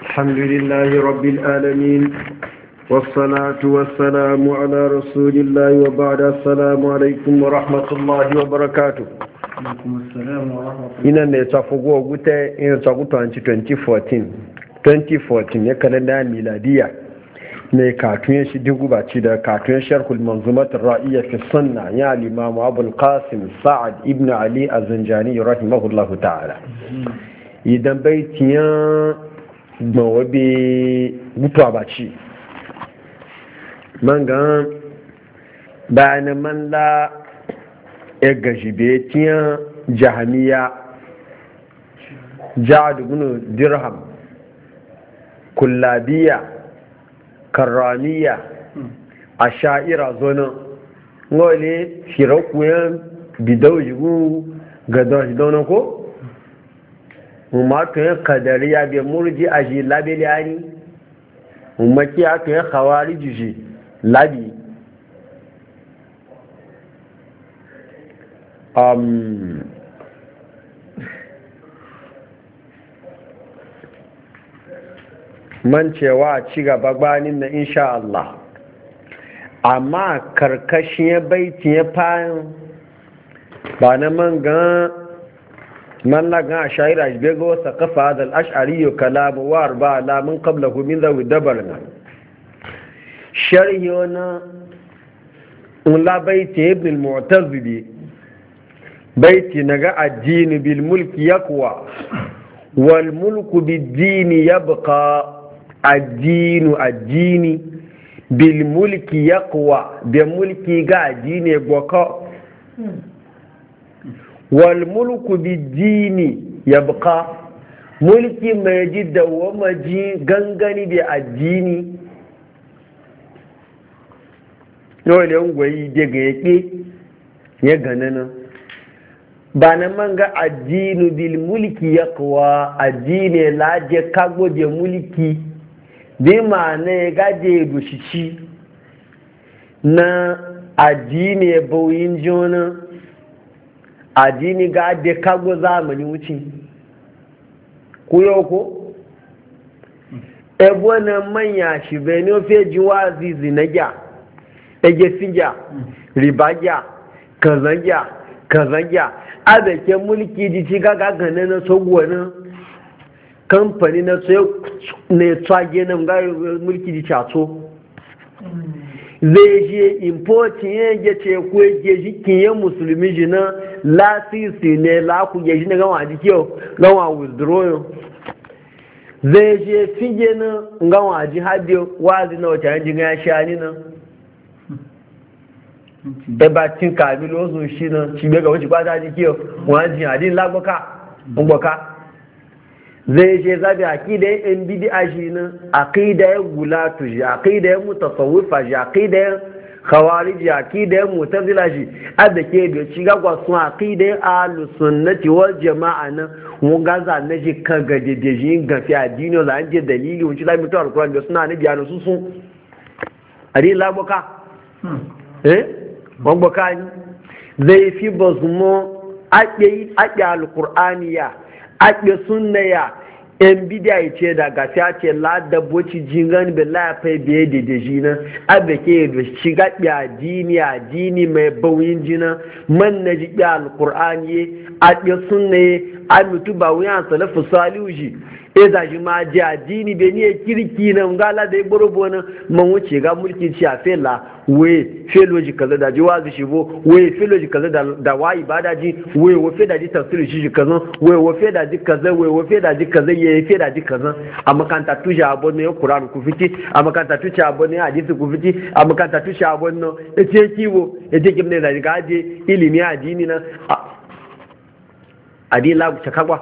الحمد لله رب العالمين والصلاة والسلام على رسول الله وبعد. السلام عليكم ورحمة الله وبركاته. ina ne tafugo gute ina taguto anci 2014 ya kalenda miladiya ne katun shi digubaci da katun sharhul manzumat ar-ra'iyya fi sunna ya al-imam Abu al-Qasim Sa'ad ibn Ali az-Zanjani rahimahullahu ta'ala. Idan baitiyan mawabe mutuwa baci man ga bayanan man la ya gaji betiyan jahamiya ja'ad ibn dirham kullabiya karramiya asha'ira zonan ngole shirakuyan bidawjigu gadon ko umarka yin kadariya bai murji a shi labi liyani umarki aka yin hawari jishi labi man cewa ci gaba gbanin na insha Allah amma karkashin ya baiti ya fayin ba na man gan من لقى شاعر أشبه وثقف هذا الأشعري كلام واربع لا من قبله من ذوي دبرنا شريونا ولا بيت ابن المعتزلي بيت نجا الدين بالملك يقوى والملك بالدين يبقى الدين بالملك يقوى بملك جا الدين يبقى walmulku bidini yabqa mulki mai ji dawama ji gangani da addini dole ngwayi daga yake ya ganana ba na manga addinu bil mulki yaqwa addini laje kago je mulki bi ma ne gaje dushici na addini bauyin jona addini ga da kago zamani wuce ku yau ko ebo na manya shi bai ne ofe jiwazi zinagya ege fingya ribagya kazangya abeke mulki ji ci gaga gane na sogwani kamfani na ne tsage na ga mulki ji cato zai je importin ya ce ku ya ji kinye musulmi ji na lasisi ne la ku ya ji na gawa ji kiyo gawa withdrawal zai je fige na gawa ji hadiyo wazi na wata yanji ya sha ni na da batin kabilo su shi na ci ga wuce kwata ji kiyo wani hadin lagboka zai je zabi aqida yan bid'a shi nan aqida ya gulatu shi aqida ya mutasawwifa shi aqida ya khawarij aqida ya mu'tazila shi adake da shiga kwa sun aqida ya ahlus sunnati wal jama'a nan mu gaza na shi kan gade da shi gafi addini za an je dalili wuce da mutu alquran da suna ne biyanu su sun ari laboka wangboka ni zai fi bazumo aqi alqur'aniya ake sunna ya yan bidiya ce da gafiya ce ladabboci jingan da lafai biye da jina abe ke da shiga addini mai bauyin jina man na ji alkur'ani ake sunna ya amitu ba wuyan salafu salihu shi e da shi ma ji addini bai ne kirki na ngala da ya borobo na man wuce ga mulki ci a fela we feloji kaza da jiwazi shi bo we feloji kaza da wa ibada ji we wo fe da ji tafsiri shi kaza we wo fe da ji kaza we wo fe da ji kaza ye fe da ji kaza a makanta tuja abon ne Qur'an ku fiti a makanta tuja abon ne hadisi ku fiti a makanta tuja abon no ece kiwo ece kimne da ga je ilimi addini na adila ku chakagwa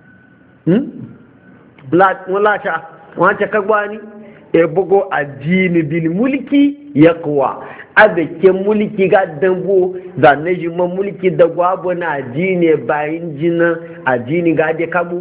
wala cha wa chakagwa ni e bugo addini bil mulki yaqwa abeke mulki ga dambo zanne jima mulki da gwabo na addini bayin jina addini ga de kabu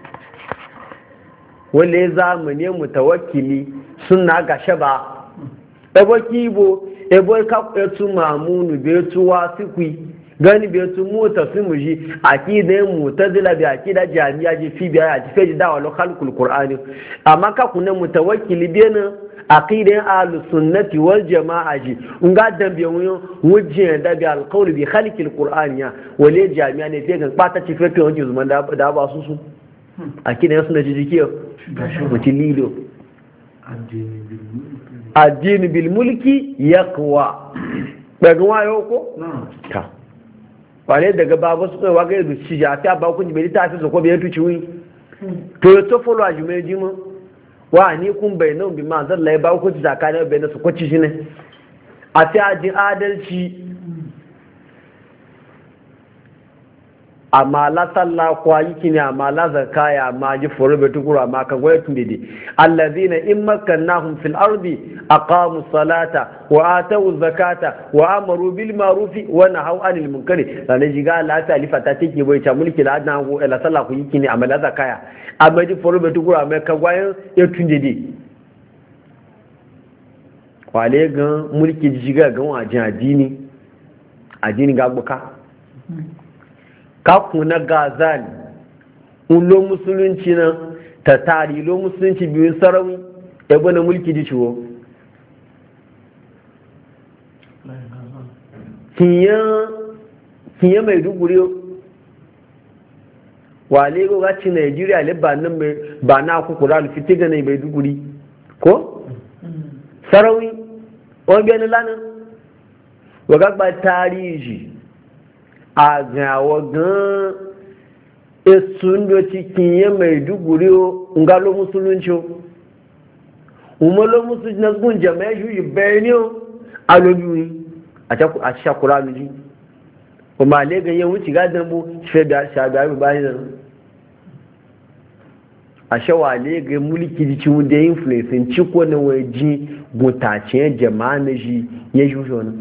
wale zamane mutawakkili sunna ga shaba ebo kibo ebo ka etu mamunu be tu wasikwi gani bai su mota su mu ji aqida mu'tazila bi aqida jami'a ji fi biya ji fe da wal khalqul qur'ani amma ka kunna mutawakkili bena aqida ahlus sunnati wal jama'a ji unga dan bi wujje da bi al qawl bi khalqil qur'ani ya wale jami'a ne fe ga pata ci fe to zuman da ba su aqida sunna ji jikiyo mutililo addini bil mulki yaqwa daga wayo ko ta wale daga babu su wa ga yadda shi ja ta ba kun bai ta fi ko bai tuci wi to to follow ajume jimo wa ni kun bai nan bi ma zan lai ba ku zakana bai na su kwaci shi ne a ta ji adalci amma la sallah kwa yiki ne amma la zakaya amma ji furu bai tukuru amma kan goye tun dede allazina in makkannahum fil ardi aqamu salata wa atu zakata wa amaru bil ma'rufi wa nahaw anil munkari sanan jiga la ta alifa ta take bai ta mulki la adna go la sallah ku yiki ne amma la zakaya amma ji furu bai tukuru amma kan goye ya tun dede kwale gan mulki jiga gan wajen addini ga buka kaku na gazali ulo musulunci nan ta tari lo musulunci biyun sarauni ebe na mulki di ciwo kinye mai duguri wale ko gaci nigeria le ba nan ba na kukura alfiti ga mai duguri ko sarauni wani gani lanin wagagba tarihi a gawa gan esun do cikin ya mai duguri nga lo musulunci umar lo musulunci na gun jama'a yi bayani a lobiwi a shakura nuji kuma lega yin wuce gadon bu shagari bayan nan a shawa lega mulki da ciwo da influence ciko na waje gutacen jama'a na shi ya shi wani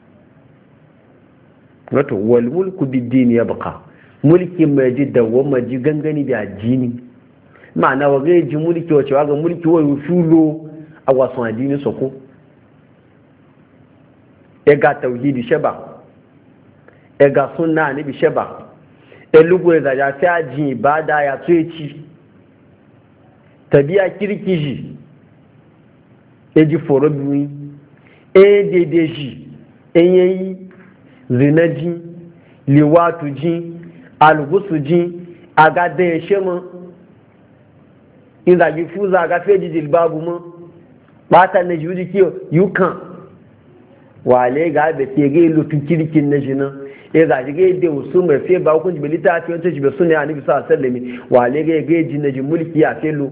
wato wal mulku bid-din yabqa mulki mai ji dawama ji gangani da addini ma'ana wa ji mulki wace wa ga mulki wa yusulo a wasu addini soko e ga tauhidi sheba e ga sunna ne bi sheba e lugu da ya fi aji ibada ya tsoci tabiya kirkiji e ji foro biyu e dedeji e yayi zinaji liwatuji algusuji agadan shema inda ji fuza ga feji jilbabu mu bata na juji kiyo yukan wale ga da ke ga lutun kirkin na jina e ga ji ga da usu mai fe ba kun jibi ta fi wata jibi sunna annabi sallallahu alaihi wasallam wale ga ji na ji mulki ya felo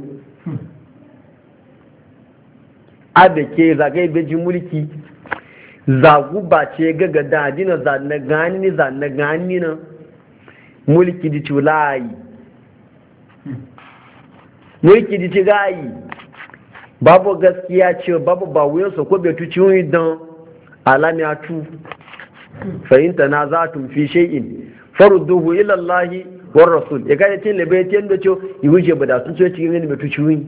abe ke za ga be ji mulki zagu ba ce gaga dadina zanna gani na mulki di tulayi mulki di tigayi babu gaskiya ce babu ba wuyansa ko bai tuci wani don alamiyatu fahimta na za tun fi shay'in farudduhu ila Allah war rasul ya ga tin lebe tin da ce yi wuce ba da sun ce cikin ne bai tuci wani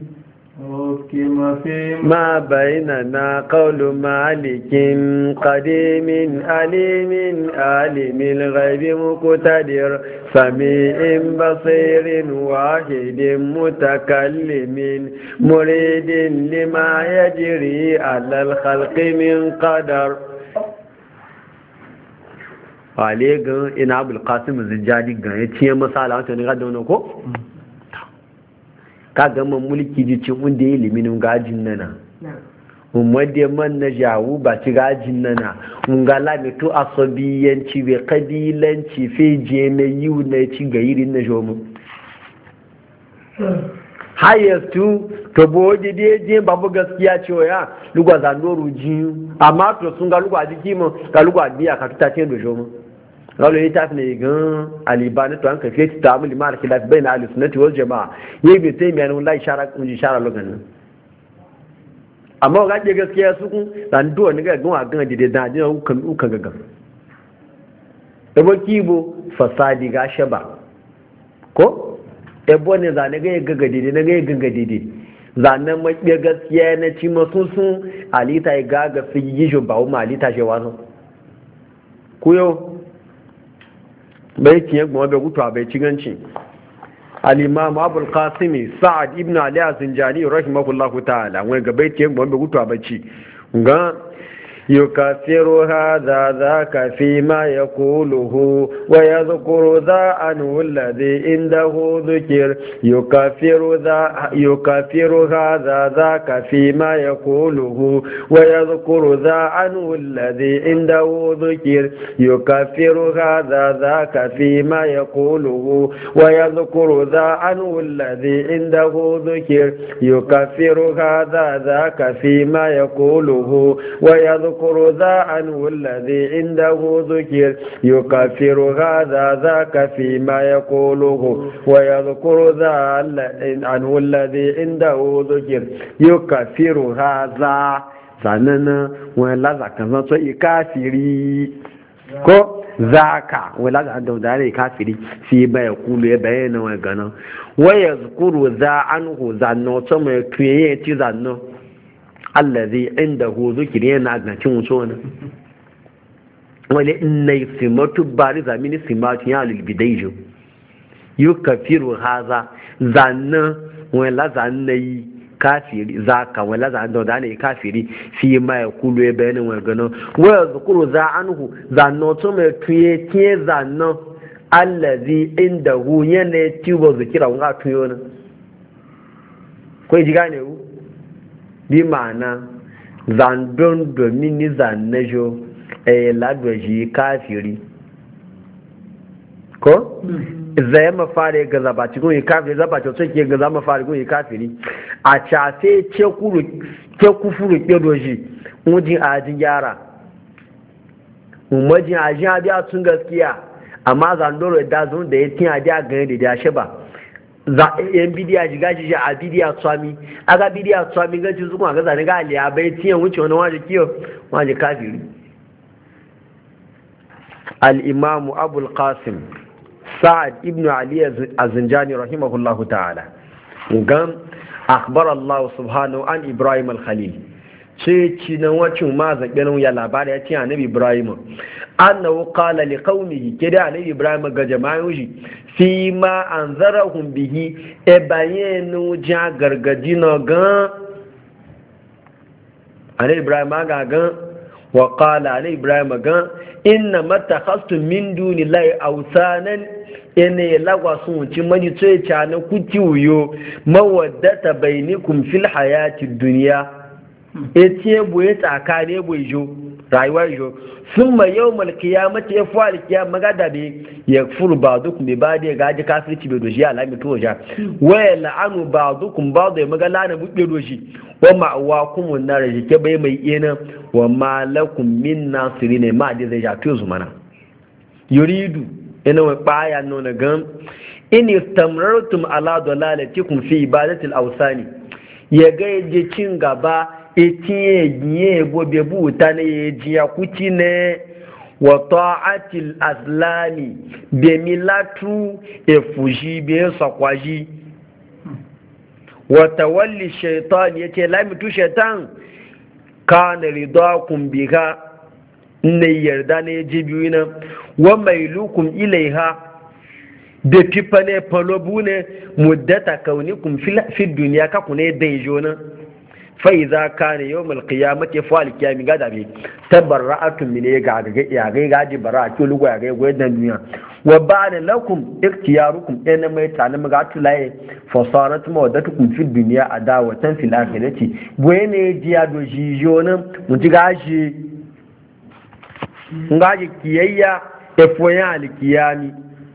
ما بيننا قول مالك قديم أليم عالم الغيب مقتدر سميع بصير واحد متكلم مريد لما يجري على الخلق من قدر wale gan ina abul qasim zinjadi gan ya ciye masala wata ne ga da wani ko ka gama mulki ji ci wanda ya ilimin gajin nana umarde man na jawo ba ci gajin nana nga lamitu asabiyanci bai kabilanci feje na yiwu na ci ga irin na jomu hayastu to boji je babu gaskiya cewa ya lugwa zandoru ji amma to sun ga lugwa jiki mu ga lugwa biya ka tuta ce da jomu قالوا يتعرفني يقول الإبانة وأنك في تعامل مع الخلاف بين أهل السنة والجماعة يبي تيمي أنا والله إشارة لغنا أما وقت يجلس كي يسوق لأن دوا نجا جوا عن جديد دادين أو كم جا ebo kibo fasadi ga shaba ko ebo ne zane ga gagadide na ga gagadide zanen maƙiya gaskiya na ci masu sun alita ya ga fi yi shi ba ma alita shi wasu ku yau bai kiyan goma bai gutu bai ciganci al-imam abul qasim sa'ad ibn ali az-zinjani rahimahullahu ta'ala wai ga bai kiyan goma bai gutu bai ci ga يكفر هذا ذاك فيما يقوله ويذكر ذا عنه الذي عنده ذكر يكفر هذا ذاك فيما يقوله ويذكر ذا عنه الذي عنده ذكر يكفر هذا ذاك فيما يقوله ويذكر ذا عنه الذي عنده ذكر يكفر هذا ذاك فيما يقوله ويذكر ذا عنه الذي عنده ذكر يكفر هذا ذاك فيما يقوله ويذكر ذا عنه الذي عنده ذكر يكفر هذا sanana wani lazaka zan so ikafiri ko zaka wani lazaka da wadare kafiri fi baya kulu ya bayyana wani gana waya zukuru za anhu zanno to mai tuye ci zanno allazi indahu zikri yana agnancin wuso ne wale innai simatu bari zamini simatu ya lilbidaijo yukafiru haza zanna wala zannai kafiri zaka wala zanna da ne kafiri fi ma yakulu ya bayanin wa gano wa zikru za anhu zanno to mai tuye tie zanna allazi indahu yana tiwo zikira wa tuyo ne ko ji gane ku bi ma'ana zandon domini zannejo ladwaji kafiri ko zai mafari ga zabaci gun yi kafiri zabaci wasu ke ga zama fari gun yi kafiri a cafe ce kufuru ƙedoji wujin ajin gyara umajin ajin adiya tun gaskiya amma zandoro da zun da ya tin adiya gani da ya shi ba yan bidiya shiga shi a bidiya tsami aga bidiya tsami ganci su kuma ga zane ga aliya bai tiyan wuce wani waje kiyo waje kafiri al-imamu abul qasim sa'ad ibn ali az-zinjani rahimahullahu ta'ala gam akhbar Allah subhanahu an ibrahim al-khalil sai ci nan wacin ma zaɓen ya labari ya ce annabi ibrahim annahu qala li qaumihi kida annabi ibrahim ga jama'in shi fi ma anzarahum bihi e bayenu ja gargadi no gan annabi ibrahim ga gan wa qala annabi ibrahim gan inna matakhastum min dunillahi awsanan ene lagwa sun ci mani tsoye cana kuti uyo mawaddata bainikum fil hayati dunya etiye boye tsakane boye jo rayuwar jo summa yawmal qiyamati yafu al qiyam magada be yakfuru ba'dukum bi ba'di gaji kafirci be doji alami to ja wa la'anu ba'dukum ba'd magala na bubbe doji wa ma'awakum nar jike bai mai ina wa malakum min nasirin ma da zai ja to zumana yuridu ina wa baya nuna gan in istamrartum ala dalalatikum fi ibadatil awsani ya ga je cin gaba etinye giye gobe buta ne jiya kuci ne wa ta'atil aslami be milatu e fuji be sakwaji wa tawalli shaytan yace la mitu shaytan kana ridakum biha ne yarda ne jibiyina wa mailukum ilaiha da fifa ne falobu ne muddata kaunikum fi duniya ka kune dai jona fa idza kana yawm alqiyamati fa alqiyami gada bi tabarra'atun min ya ga ji bara ki lugo ya ga dan duniya wa ba'da lakum ikhtiyarukum ina mai tana maga tulaye fa sarat mawaddatukum fi dunya adawatan fil akhirati boyene jiya do jijona mun ji gashi ngaji kiyayya efoyan alkiyami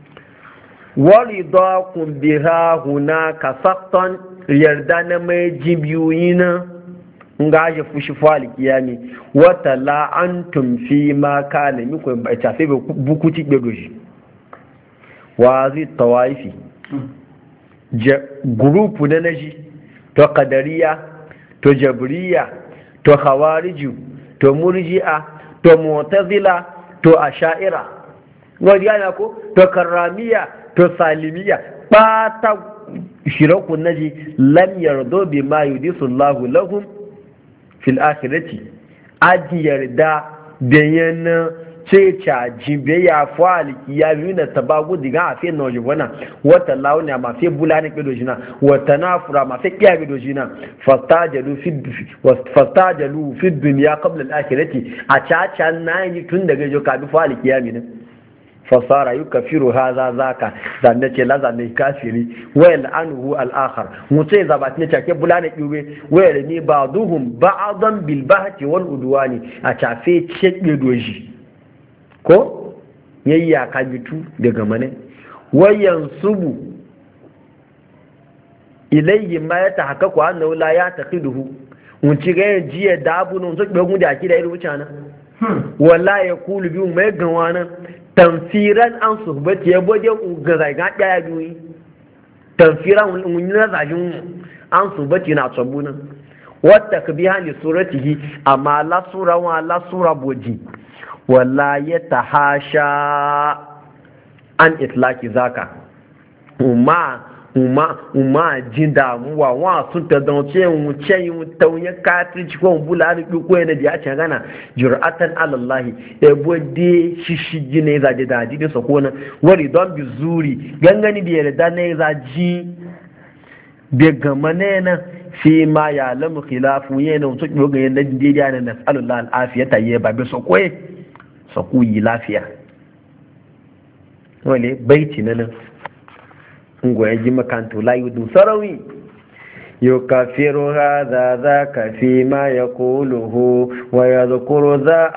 walidakum biha hunaka saqtan yarda na mai jibiyuna ngaji fushi fa alkiyami wata la antum fi ma kana miku ba ta sai bukuti gbedoji wazi tawaifi grupu na naji to qadariya to jabriya to khawariju to murji'a to mu'tazila to asha'ira wani yana ko to karramiya to salimiya bata shirakun naji lam yardo bi ma yudisu Allahu lahum fil akhirati aji yarda da yana sai ca jibe ya faliki ya yi na tabagu diga a fiye na wajibana wata launiya ma fiye bulani kido jina wata nafura ma fiye kiya kido jina fastajalu fi duniya qabla al-akhirati a caca na yi tun daga jo kabi faliki ya minin fasara yi kafiru haza zaka zanne ce la zanne kafiri wayal anhu al-akhar mutai zabat ne take bulana kiwe wayal ni ba'duhum ba'dan bil bahti wal udwani a tafe cebe doji ko yayya ka bitu daga mane wayan subu ilayhi ma yatahakkaku annahu la yataqiduhu mun ci ga jiya da abun so be gun da akida irin wucana wala yaqulu bi mai ganwana tamfiran an suhbati ya bode ga zaiga daya biyu tamfiran mun na zajin an suhbati na tsabuna wata kabiha li suratihi amma la sura wa la sura boji wala yatahasha an itlaki zaka umma jin damuwa wa sun ta don ce mu ce mu tauye katrici ko bula da ko yana da ya ce gana jur'atan alallahi e bode shishigi ne za da dadi da sokona wari don bi zuri gangani da yarda ne za ji be gamane na fi ma ya lamu khilafu yana to ko ga yana da na nasallallahu alafiyata ye ba be sokoye sokuyi lafiya wale baiti nan ngoya ji makanto la yudu sarawi yukafiru hadha dhaka fi ma yaquluhu wa yadhkuru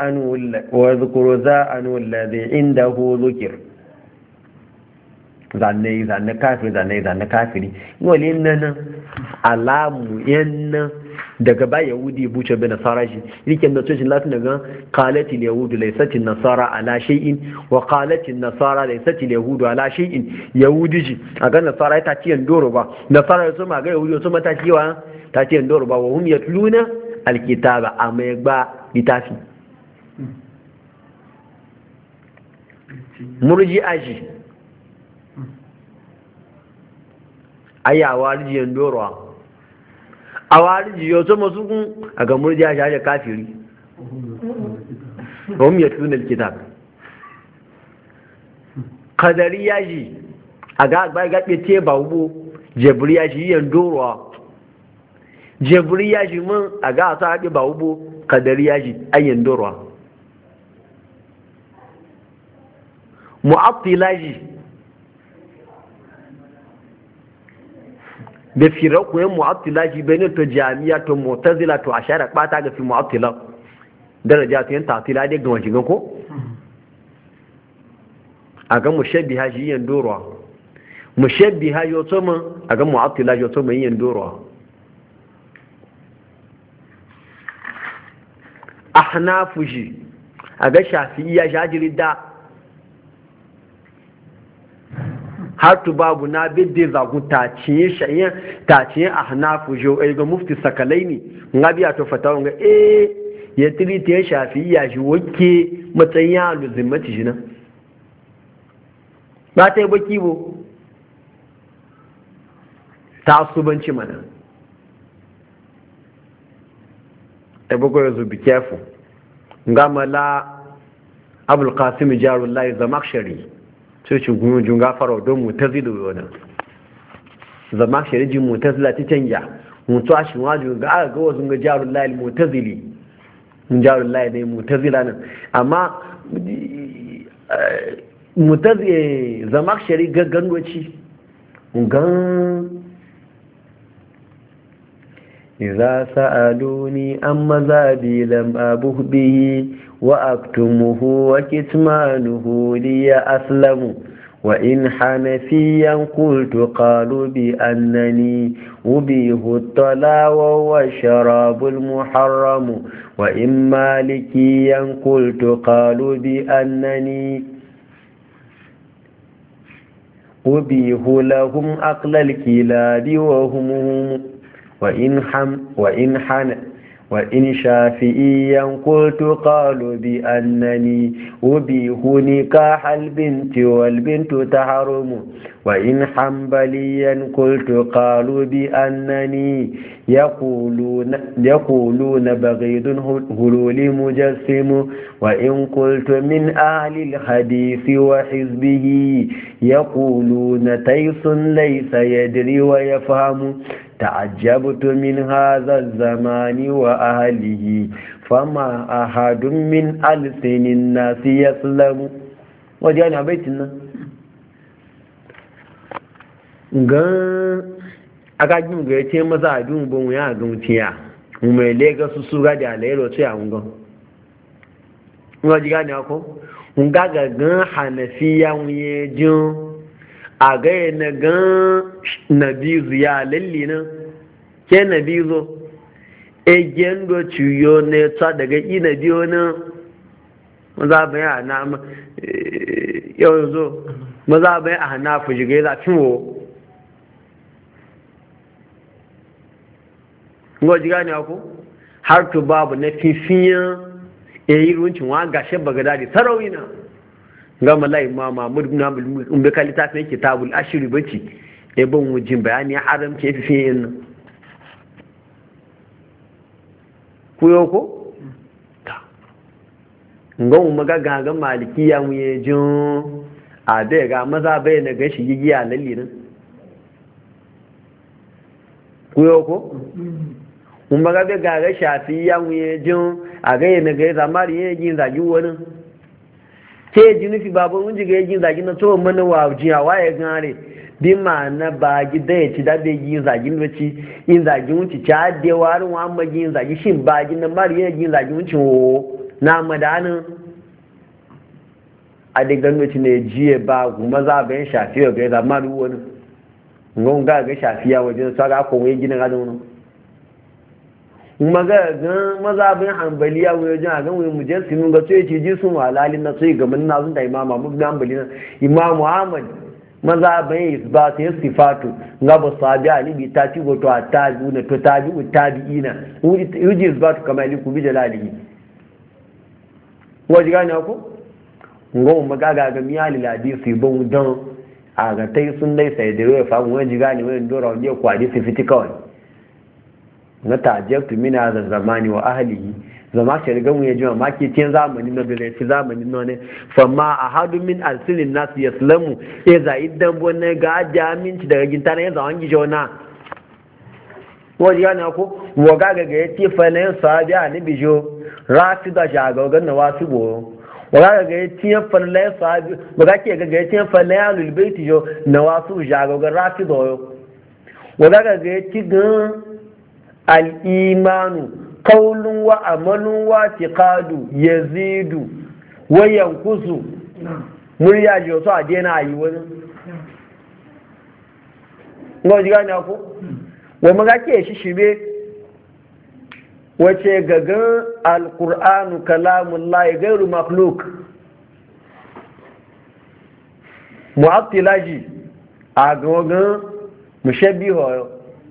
za anu alladhi indahu dhikr zanne kafiri wale nan alamu yanna daga ba yahudi buce bin nasara shi yake da cikin latin daga qalatil yahudu laysatil nasara ala shay'in wa qalatil nasara laysatil yahudu ala shay'in yahudi shi aga nasara ta ci ndoro ba nasara so ma ga yahudi so mata ciwa ta ci ndoro ba wa hum yatluna alkitaba amegba litafi murji'aji ayawa rijin ndoro a wari jiyo to masu kun a ga murjiya shaje kafiri rom ya tunal kitab qadari yaji a ga ba ga te ba ubo jabri yaji yan dorowa jabri yaji mun a ga ta ga ba ubo qadari yaji ayan dorowa mu'attilaji da firaku yan mu'attila shi bane to jami'a to mu'tazila to ashara bata ga fi mu'attila daraja to yan ta'tila dai ga wajen ko a ga mushabbiha shi yan dorwa mushabbiha yo to mun a ga mu'attila yo to mun yan dorwa ahnafu shi a ga shafi'iyya shajiri da har tu babu na bidde zagu taciye shayen taciye a hanafu jo ga mufti sakalaini nga biya to fatawa ga ya tiri ta shafi ya shi wake matsayin ya luzimmati shi nan ba ta yi baki bo ta subanci mana ta bugu ya zubi kefu nga mala abul qasim jarullahi zamakshari sai ci gunjun gafara don mutazila wani zama shirijin mutazila ta canja mutu a shi wajen ga aka ga wasu ga jarun layil mutazili jarun layil ne mutazila nan amma zama shiri gaggan doci gan إذا سألوني عن مذهبي لم أبه به وأكتمه وكتمانه لي أسلم وإن حنفيا قلت قالوا بأنني أبيه الطلا وهو الشراب المحرم وإن مالكيا قلت قالوا بأنني أبيه لهم أقل الكلاب وإن شافئيا قلت قالوا بأنني أبيح نكاح البنت والبنت تحرم وإن حنبليا قلت قالوا بأنني يقولون بغيض هلول مجسم وإن قلت من أهل الحديث وحزبه يقولون تيس ليس يدري ويفهم تعجبت من هذا الزمان وأهله فما أحد من ألسن الناس يسلم وجانا بيتنا agajin ga yace maza a dun bon ya gautiya mai lega su su ga da alero sai an ga ngo ji gani ako nga ga gan hanafiya wuye jin a ga na gan nabizu ya lalli nan ke nabizo egen do ciyo ne ta daga ina biyo nan maza bayan na yau zo maza bayan a hanafu jigai za ciwo ngoji gani ako har to babu na fifiyan yayi runcin wa gashe bagada da sarawina ga malai mama ibn Hanbal umbe kalita sai kitabul ashri bace e ban wujin bayani haram ce fifiyan nan kuyo ko ta ngon magaga ga malikiya mu ye jin a da ga maza bai na gashi gigiya lalle nan kuyo ko mun ba ga ga shafi ya wuye jin a ga yana ga zamari yin yin zagi wani ke ji nufi babu mun ji ga yin zagi na to mana wa ji a waye gare bi ma na ba gida ya ci da be yin zagi ne ci yin zagi mun ci ta de warin wa amma yin zagi shin ba gin na mari yin zagi mun ci wo na madanin a de gano ci ne jiye ba kuma za ba yin shafi ga zamari wani ngon ga shafi ya wajen sa ga ko wai gina ga wani magagan mazabin hanbaliya wani jin a gan wani mujassimin ga tsoye ce ji sun walalin na tsoye gaban na sun da imama mu ga hanbali na imam muhammad mazabin isbatu ya sifatu ga ba sabi ali bi ta ci goto a tabi na to tabi tabi'ina yuji isbatu kama ili ku bi jalalihi waji gani ako ngo magaga ga miyali ladisi bon don a ga tai sun dai sai da ya fa waji gani wani dora wani kwadi su fiti kawai na tajabtu min hadha zamani wa ahlihi zama shi riga mu yaji ma ke tin zamani na bile fi zamani no ne fa ma ahadu min alsilin nas yaslamu idza idan bonne ga jaminci daga gintana ya zawan gijo na waji yana ko wa ga yati fa ne sahabi ani bijo rafida jaga ga na wasibo wa ga yati fa ne sahabi wa ga ke ga yati fa ne alul baiti jo na wasu jaga ga rafido wa ga yati ga al'imanu kaulun wa amalun wa tiƙadu ya zidu wayan kusu murya ji wasu a dena yi wani ga ji gani ako wa maga ke shi shibe wace gagan alƙur'anu kalamun layi gairu makhluk mu'abtilaji a gagan mushabbiho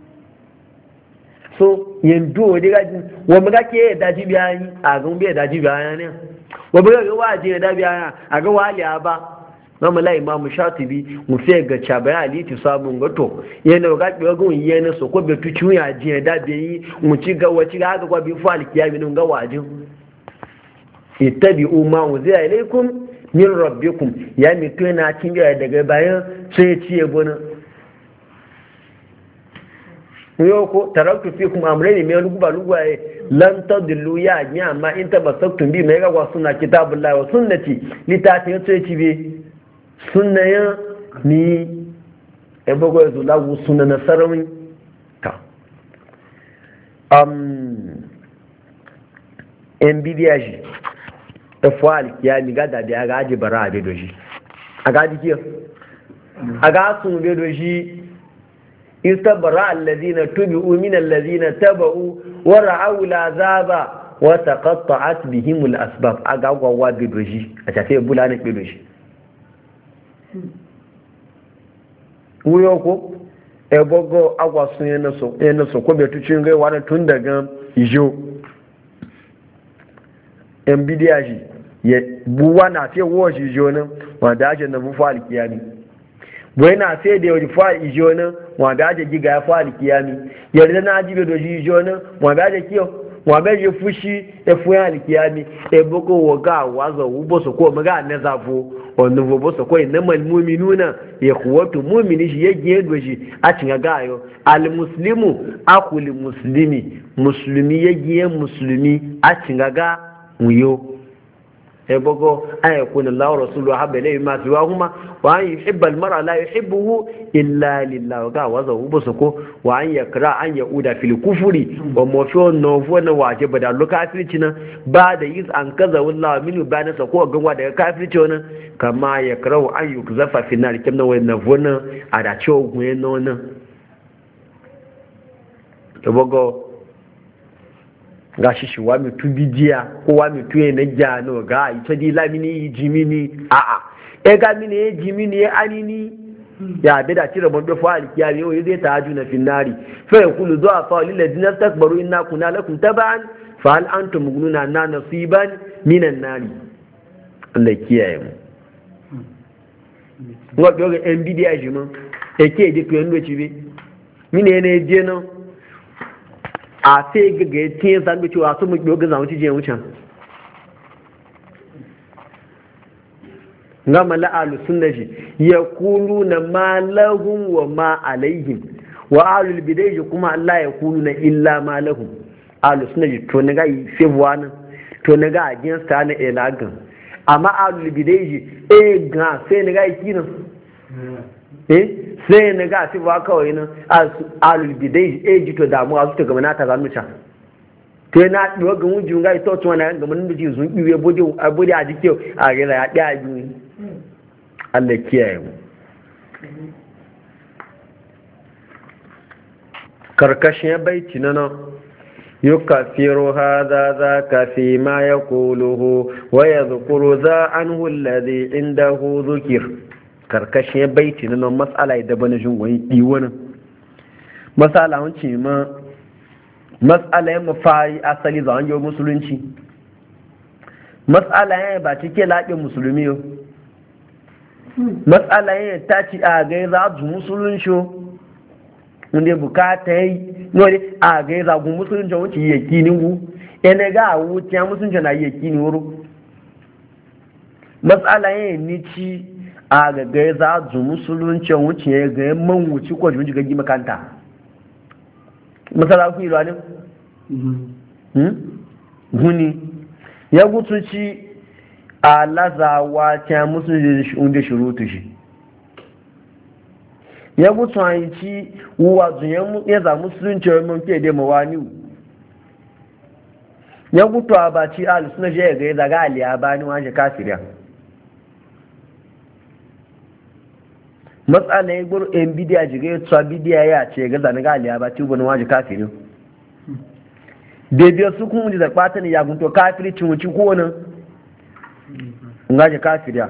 so yanzu wani gajin wani gake ya daji biyani a ga bai daji biyani ne wani ga waje ya daji biyani a ga waliya ba zama la imamu shatibi mu sai ga chabaya aliti sabun gato yana ga ga gun yana so ko betu chuya ji ya dabi yi mu ci ga waci ga ga bi fu alkiyami nun ga wajin ittabi'u ma uziya ilaykum min rabbikum ya mi tuna cin daga bayan sai ciye gona yau ko taraktu fi kuma amrani mai luguba luguwaye lan tadillu ya ji amma in tabassaktum bi mai gagwa suna kitabullahi wa sunnati litati ya tsoye be sunnayan ni e bago ya zula wu sunna na sarawi ta en bidiyaji da fa'al ya mi gada da ga aji bara a bedoji aga dikiyo aga sun bedoji istabara alladhina tubu min alladhina tabu wa ra'aw al'azaba wa taqatta'at bihim al'asbab aga gwawa bedoji a tafe bulana bedoji wuyo ko ebogo agwa sun yana so ko betu cin gai wani tun daga ijo yan bidiya shi ya buwa na fiye wa shi jonin wanda ake na bufa alkiyami bai na fiye da yau fa ijonin wanda ake giga ya fa alkiyami yarda na jibe da shi jonin wanda ake kiyo wanda ake fushi ya fuya alkiyami ya boko waga wazo wubo su ko maga na zafo wanda wubo su ko na malmumi nuna ya kuwato mumini shi ya giye da shi a cin gayo al-muslimu akuli muslimi musulmi ya giye musulmi a cin ga wuyo ebogo an yakuna Allah rasulu habba ilayhi ma siwa huma wa an yuhibba al-mar'a la yuhibbuhu illa lillah ga waza ubusako wa an yakra an yauda fil kufri wa mafio novo na waje bada lokafirci nan ba da yiz an kaza wallahi minu ba na sako ganwa daga kafirci wannan kama yakra an yukzafa fi nar kimna wa navona ada cewa gwe non ebogo ga shi wa mi tu bidiya ko wa mi tu na jano ga ita di lamini jimini a a e ga mini jimini e anini ya be da tire bon do fa alkiya yo zai ta ajuna finnari fa yaqulu du'a fa lil ladina takbaru inna kunna lakum taban fa hal antum mugununa na nasiban minan nari Allah kiyaye mu ngo doge en bidiya jima e ke di ko ndo chibe mini ne je no a sai gaga ya tiye zambi cewa su mu yoga zamu ci je wucin ngama la alu sunna ji yaquluna ma lahum wa ma alaihim wa alul bidayji kuma Allah yaquluna illa ma lahum alu sunna ji to naga sai buwana to naga against ta na elagan amma alul bidayji ga sai naga kinan sai na ga fi ba kawai nan alul bidai e jito damuwa su ta gama na ta zanu ca to yana ɗuwa ga wujin ga ita wacce wani gama nan da ji sun ɗuwe bude a jike a gina ya ɗaya biyu Allah kiyaye mu karkashin baiti na nan يكفر هذا ذاك فيما يقوله ويذكر ذا عنه الذي عنده ذكر karkashin baiti na nan matsala da bane jin wani diwonin matsala wanci ma matsala ya mafari asali za wani musulunci matsala ya ba cike laƙin musulmi yau matsala ya ta ci a gai za su musulunci wanda bukata ya yi wani a gai za ku musulunci wanci yaki ni wu yana ga a wuce musulunci na yaki ni wuro matsala ya ni ci a gaga za zu musulunci wuce ya ga man wuce ko ji ga gi makanta masala ku yi ne guni ya gutuci a lazawa ta musulunci unde shurutu shi ya gutu an ci wa zuyen ya za musulunci wa mun ke da mawani ya gutu a baci al suna je ga zaga aliya bani wa kafiriya matsala ya gburu yan bidiya jiga ya tsawa bidiya ya ce ga zanen galiya ba tubu na waje kafirin da biyar su kun wuce zarfata ne ya gunto kafiri cin wuci kowane ngaje kafiriya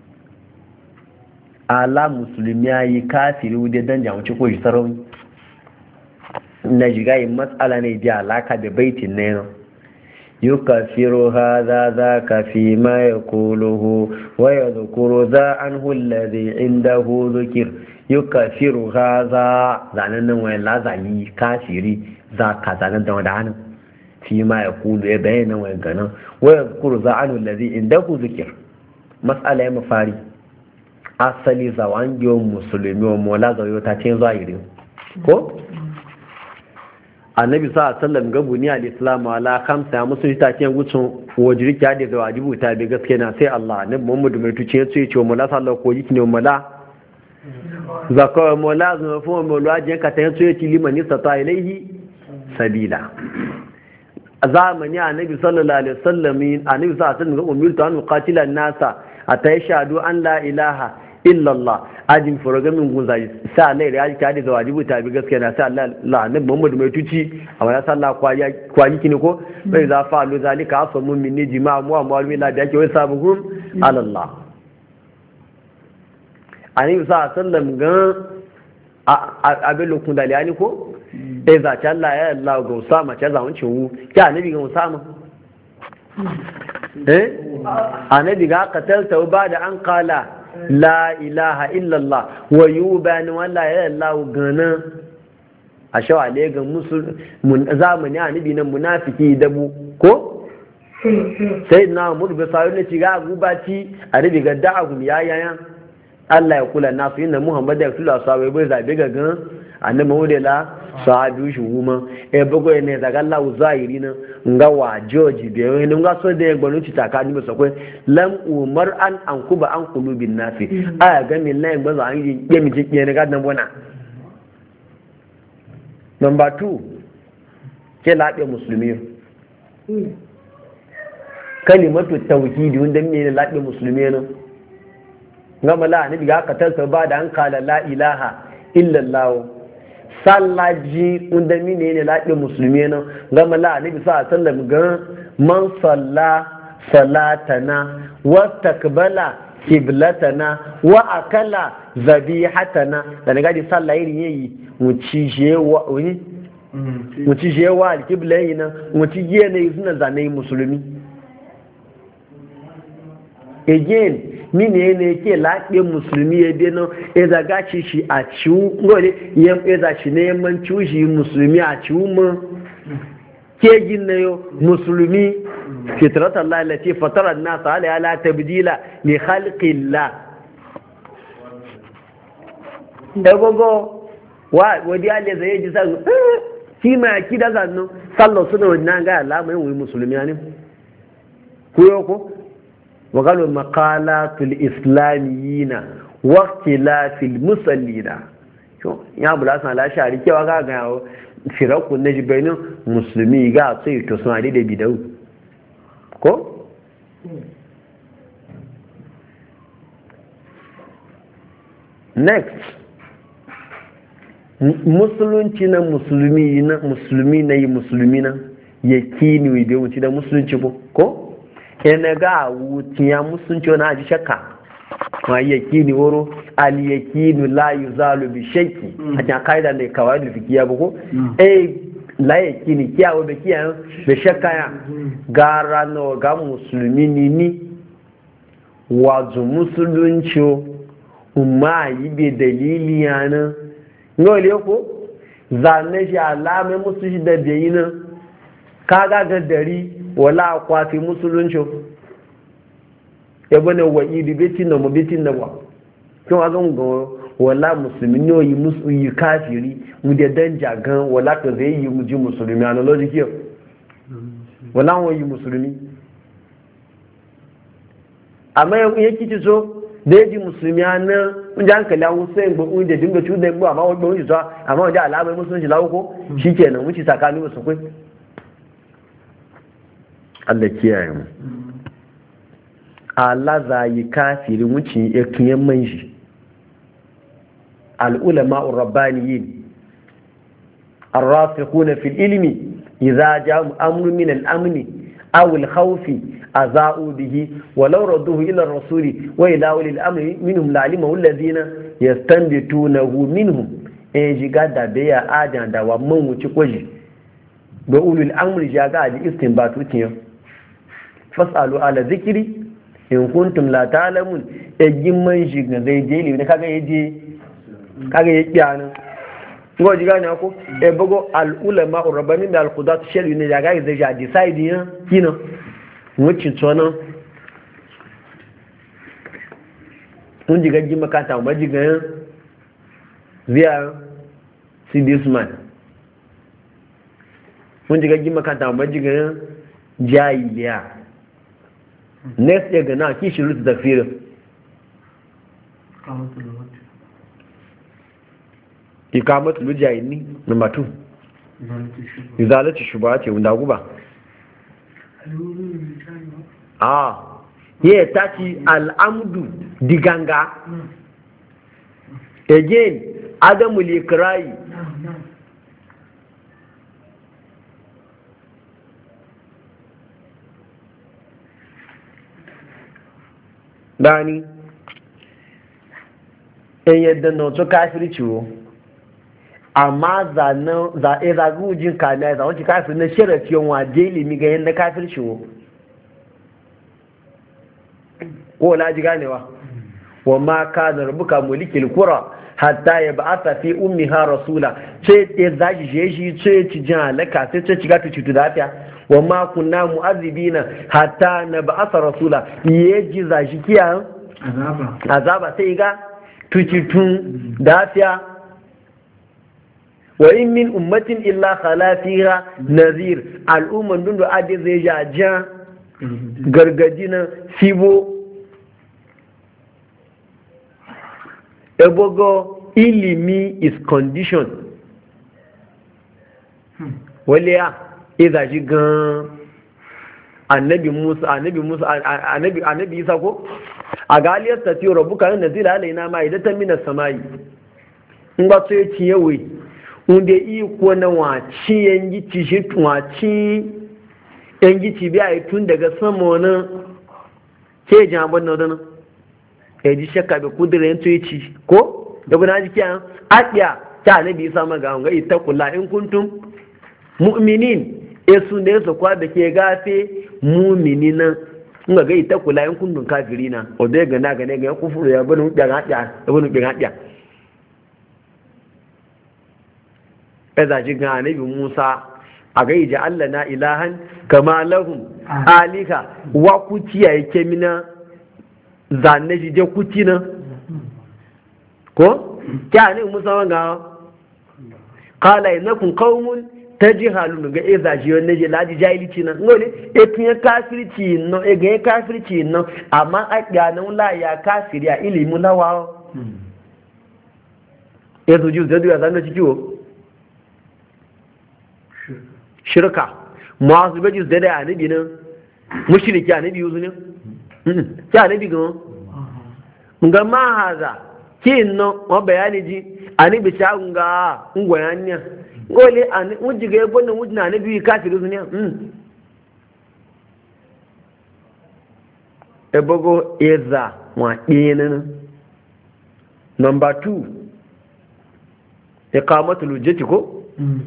ala musulmi ya yi kafiri wuce don jamuci ko shi sarauni na jiga yi matsala ne da alaka da baitin na yana يكفر هذا ذاك فيما يقوله ويذكر ذا عنه الذي عنده ذكر يكفر هذا زانن وين لا زي كافري ذاك زانن دوانا فيما يقول يبين وين كان ويذكر ذا عنه الذي عنده ذكر مسألة مفاري asali zawangiyar musulmi wa mola zauyo ta ce zahiri ko annabi sa sallam ga buni al-islam ala khamsa ya musu ta ce gutsun wajiri ki da wajibu ta bi gaske na sai Allah annabi Muhammadu mai tuce ya ce mola sallallahu ko yiki ne mola zakwa mola zuma fu mola je ka ta yace ci limani sata ilaihi sabila zamani annabi sallallahu alaihi wasallam annabi sa sallam ga umirtu an uqatila an-nasa atayashadu an la ilaha illallah ajin furagamin gunza sa Allah ya ji da wajibu ta bi gaskiya na sa Allah annabi Muhammad mai tuci a wala sallah kwaji kini ko bai za fa lu zalika asamu minni jima'a mu amma wal da yake wai sabuhum ala Allah ani sa sallam ga abin lokun da liyani ko bai za ta Allah ya Allah ga Usama ta zamun ciwu ya annabi ga Usama annabi ga qatalta ba da an qala la ilaha illallah wa yubani wala ya Allah gana a shawale ga musulmin zamani annabi nan munafiki dabu ko sai na murbe sai ne ci ga gubaci annabi ga da'ahum yayayan Allah ya kula nasu inna Muhammad ya kula sabai bai zabe ga gan annabi mudela sahabi shi huma e bago ne daga Allah zahiri nan nga wa George be ne nga so da gbonu ci taka ni so ko lam umar an kuba an qulubin nafi aya ga min nan gbaza an yi mi jike ne ga nan bona number 2 ke labe musulmi kalimatu tauhidi wanda me ne labe musulmi ne ngama la ni ga katalta ba da an kala la ilaha illa Allah sallaji wanda mine ne laɗin musulmi nan gama la nabi sa sallam ga man salla salatana wa takbala kiblatana wa akala zabihatana da ne gadi sallah irin yayi muci je wa alkibla yi nan muci je ne suna zane musulmi again mini ne ke laɗe musulmi ya dena ya zaga shi a ciwu ngole ya za shi ne yamman ciwu shi musulmi a ciwu ma ke gin na yau musulmi fitrat Allah lati fatara an-nas ala la tabdila li khalqillah da gogo wadi ale zai ji san ki ma ki da zanno sallallahu sunna wannan ga Allah mai musulmi ne ko وقالوا مقالات الإسلاميين واختلاف المسلين ya abu da suna lashari kewa ga ga firakun na jibenin musulmi ga sai to suna da bidau ko next musulunci na musulmi na yi musulmi na yakini wibe wuce da musulunci ko yana ga wutiya musulunci wani aji shakka ma yakini woro al yakinu la yuzalu bi shakki a cikin kaida ne kawai da fikiya ba ko la yakini kiyawo da kiyaye da shakka ya gara no ga musulmi ni wazu musulunci umma yi be dalili yana ngole ko zanne shi alamai musulunci da bayina kaga ga dari wala kwafi musulunci ya bane wa idi betin da mubitin da ba kin wa gan go wala musulmi ne yi kafiri mu da danja gan wala to zai yi mu ji musulmi ana logic yo wala wa yi musulmi amma yake ci so da yaji musulmi ana mun ja hankali an sai gbo mun da dinga cuda gbo amma wani mun ji so amma wanda alamai musulunci lawo ko shikenan mun ci sakani musu kai Allah kiyaye mu Allah za yi kafiri wuce ya kiyan manji al'ulama rabbaniyin arrafiquna fil ilmi idza ja'a amru min al-amni aw al-khawfi aza'u bihi walau radduhu ila ar-rasuli wa ila ulil amri minhum la'alimahu alladhina yastanbitunahu minhum jiga da beya ajan da wa man wuce koji ga ulul amri jaga da istinbatu tiyo fasalu ala zikiri in kuntum la ta'lamun ejin man shi ga zai je ne kaga ya kiyana ko ji gane ko e bago al ulama rabbani da al qudat shel ne daga zai ja decide ya kino wucin tsona mun ji gaji makanta mu ji ga ziya see this man mun ji gaji makanta mu ji ga jahiliya next year ga na kishi rutu da firin ikamatu lujayini number 2 izalati shubati wanda guba ye tachi al'amdu diganga again adamu likrai dani in yadda na otu kafiri ciwo amma za a zagujin kamiya za wanci kafiri na shirar ciwon waje ilimi ga yadda kafiri ciwo ko laji ganewa wa ma kana rabbuka mulikil qura hatta yab'atha fi ummiha rasula ce ya zaji shi ce ci jan laka sai ce ci ga tuci dafiya wa ma kunna mu'azzibina hatta nab'atha rasula yaji zaji kiya azaba sai ga tuci tun dafiya wa in min ummatin illa khala fiha nazir al'umman dun da adi zai jaja gargadi na fibo ebogo ilimi is condition wale ya iza shi gan annabi isa ko a galiyar tafiyo rabuka yin nazira alaina ma idan ta mina samayi in ba su yi ciyewe inda iko na waci yangici shi waci yangici biya yi tun daga sama wani ke jan abin na wadana ya ji shakka bai kudura yin tuyi ko da kuna ji kiyan adiya ta annabi isa ma ga wanga ita kula in kuntum mu'minin esu ne su kwa da ke gafe mu'minina in ga ita kula in kuntum kafirina o da ga na ga ne ga kufuru ya bani da ga hadiya da bani bin hadiya za ji ga annabi Musa a ga ija Allah na ilahan kama lahum alika wa kuciya yake mina zanne shi je kuci nan ko kya ne Musa wanga qala innakum qaumun tajhalun ga eza ji wannan je ladi jahilci nan ngole e tun kafirci no e ga kafirci no amma a ga nan la ya kafiri a ilimu lawa e zo ju zadu ya zanne cikiwo shirka masu beji da da anabi nan mushriki anabi yuzu ne sai anabi gan nga ma haza kin no wa bayani ji anabi ta nga ngwayanya ngole an ujiga yabo nan wujina anabi kafiru ne ebogo eza wa dinin number 2 iqamatul hujjati ko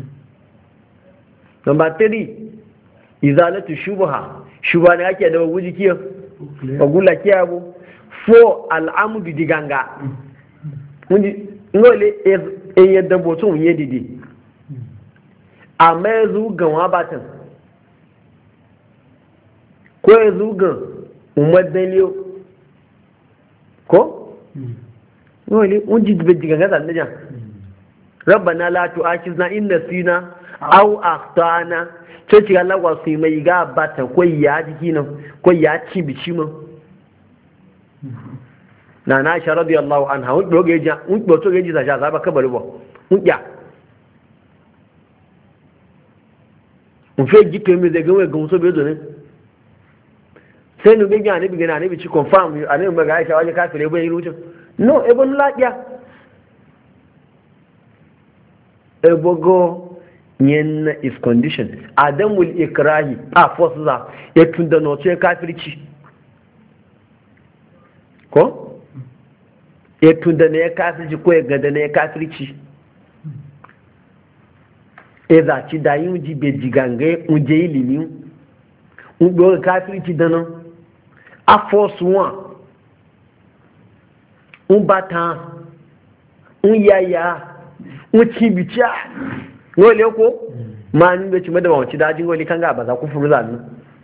Number 3, izalatu shubha ne ake da wuji kiyo, bagula kiyabu. 4, al'amudu diganga. Ngole yadda botun yi didi. Amma ya zugan wa batan. Ko ya zugan umar daliyo. Ko? Ngole, unji diganga zan najan. Rabbana la tu'akizna in nasina au akhtana ce ci Allah wa su mai ga bata ko ya jiki nan ko ya ci bici mun na Aisha radiyallahu anha un doge ja un to ge ji za za ba kabari ba un ya un fe ji to mi de gawe gun so be do ne sai nu be ga ne bi ga ne bi ci confirm ane ba ga Aisha waje kafire ba yi rutu no e bon lafiya e bogo yen is condition adam will ikrahi a force za ya tunda no ce kafirci ko ya tunda ne kafirci ko ya gada ne kafirci e za ci da yin ji be digange uje ilimi un do kafirci dana a force one un bata un yaya un cibicha ngole ko ma ni be cima da wancin dajin ngole kan ga ba za ku furu zanu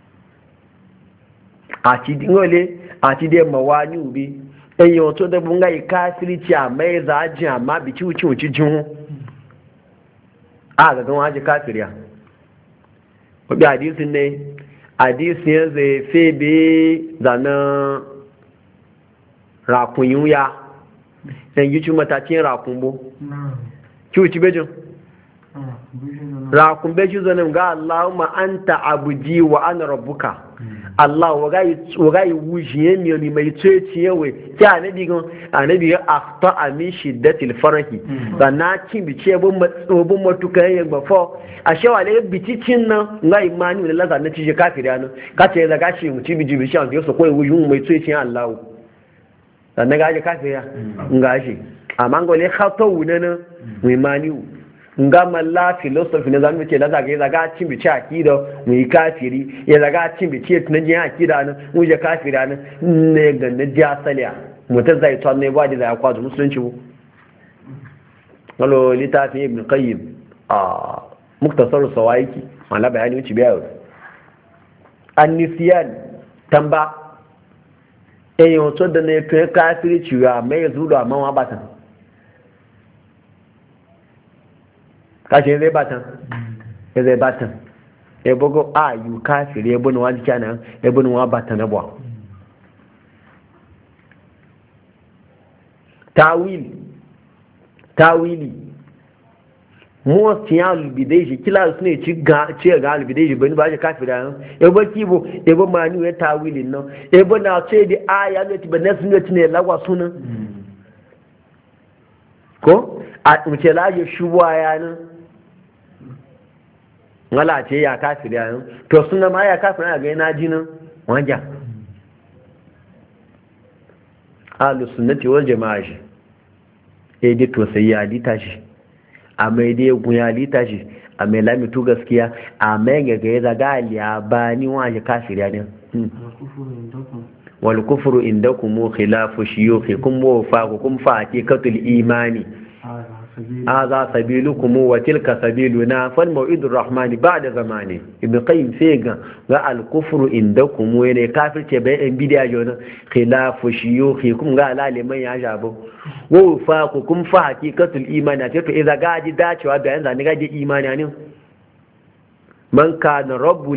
a ci ngole a ci de mawani ubi eyo to da bunga ikafirici a mai za ji amma bi ci uci jin a ga gan waje kafiriya ko bi hadisin ne hadisin zai febe zana rakun yuya dan yi ci matacin rakun bo ki uci bejin rakun beji zanen ga Allahumma anta abudi wa ana rabbuka Allah wagai wujiye mi mai tsoci yawe ki anabi gan anabi ya akhta min shiddatil farahi na kin bice bun matukan ya gbafo a shewa ne biticin nan ga imani ne laza na cije kafiri anu ka ce da gashi mu ci biji bishan da so ko wujun mai tsoci Allah dan ga kafiri ngashi amma ngole khatawu nan mu imani nga malla philosophy ne zamu ce la zaga cin bici akida mu yi kafiri ya zaga cin bici tunanin akida nan mu je kafira nan ne ga na ji asaliya mutum zai tuwa ne ba da zai kwazo musulunci bu walo littafin ibn qayyim a muktasar sawaiki wala bayani wuce biya annisiyan tamba eyan to da ne to kafiri ciwa mai zuwa amma wa batan kashi zai batan zai batan ya bugo a yi kafiri ya bunu wani kyanan ya bunu wa batan na buwa tawili most ya albidai shi kila su ne ci ga albidai shi bani ba shi kafiri yan ya ba kibo ya ba mani ya tawilin nan ya ba na ce da aya ne ti ba na sun ne lagwa sunan ko a mace laje shubuwa yanin wala ce ya kafiri yanin to suna ma ya kafiri a ga yana jinin wanja ahlus sunnati wal jama'a shi dai to sai ya lita shi a mai dai gun ya lita shi a mai lamitu gaskiya a mai gaga ya zaga aliya ba ni wa shi kafiri yanin wal kufru indakum khilafu shuyukhikum wa fa'ukum fa haqiqatul imani hadha sabilukum wa tilka sabiluna fal maw'idur rahmani ba'da zamani ibn qayyim sega ga al kufru indakum wa ne kafirce bai en bidiya jona khilafu shuyukhikum ga laliman ya jabo wa fa'ukum fa haqiqatul imani to idza gaji dacewa bayan zani gaji imani ne man kana rabbul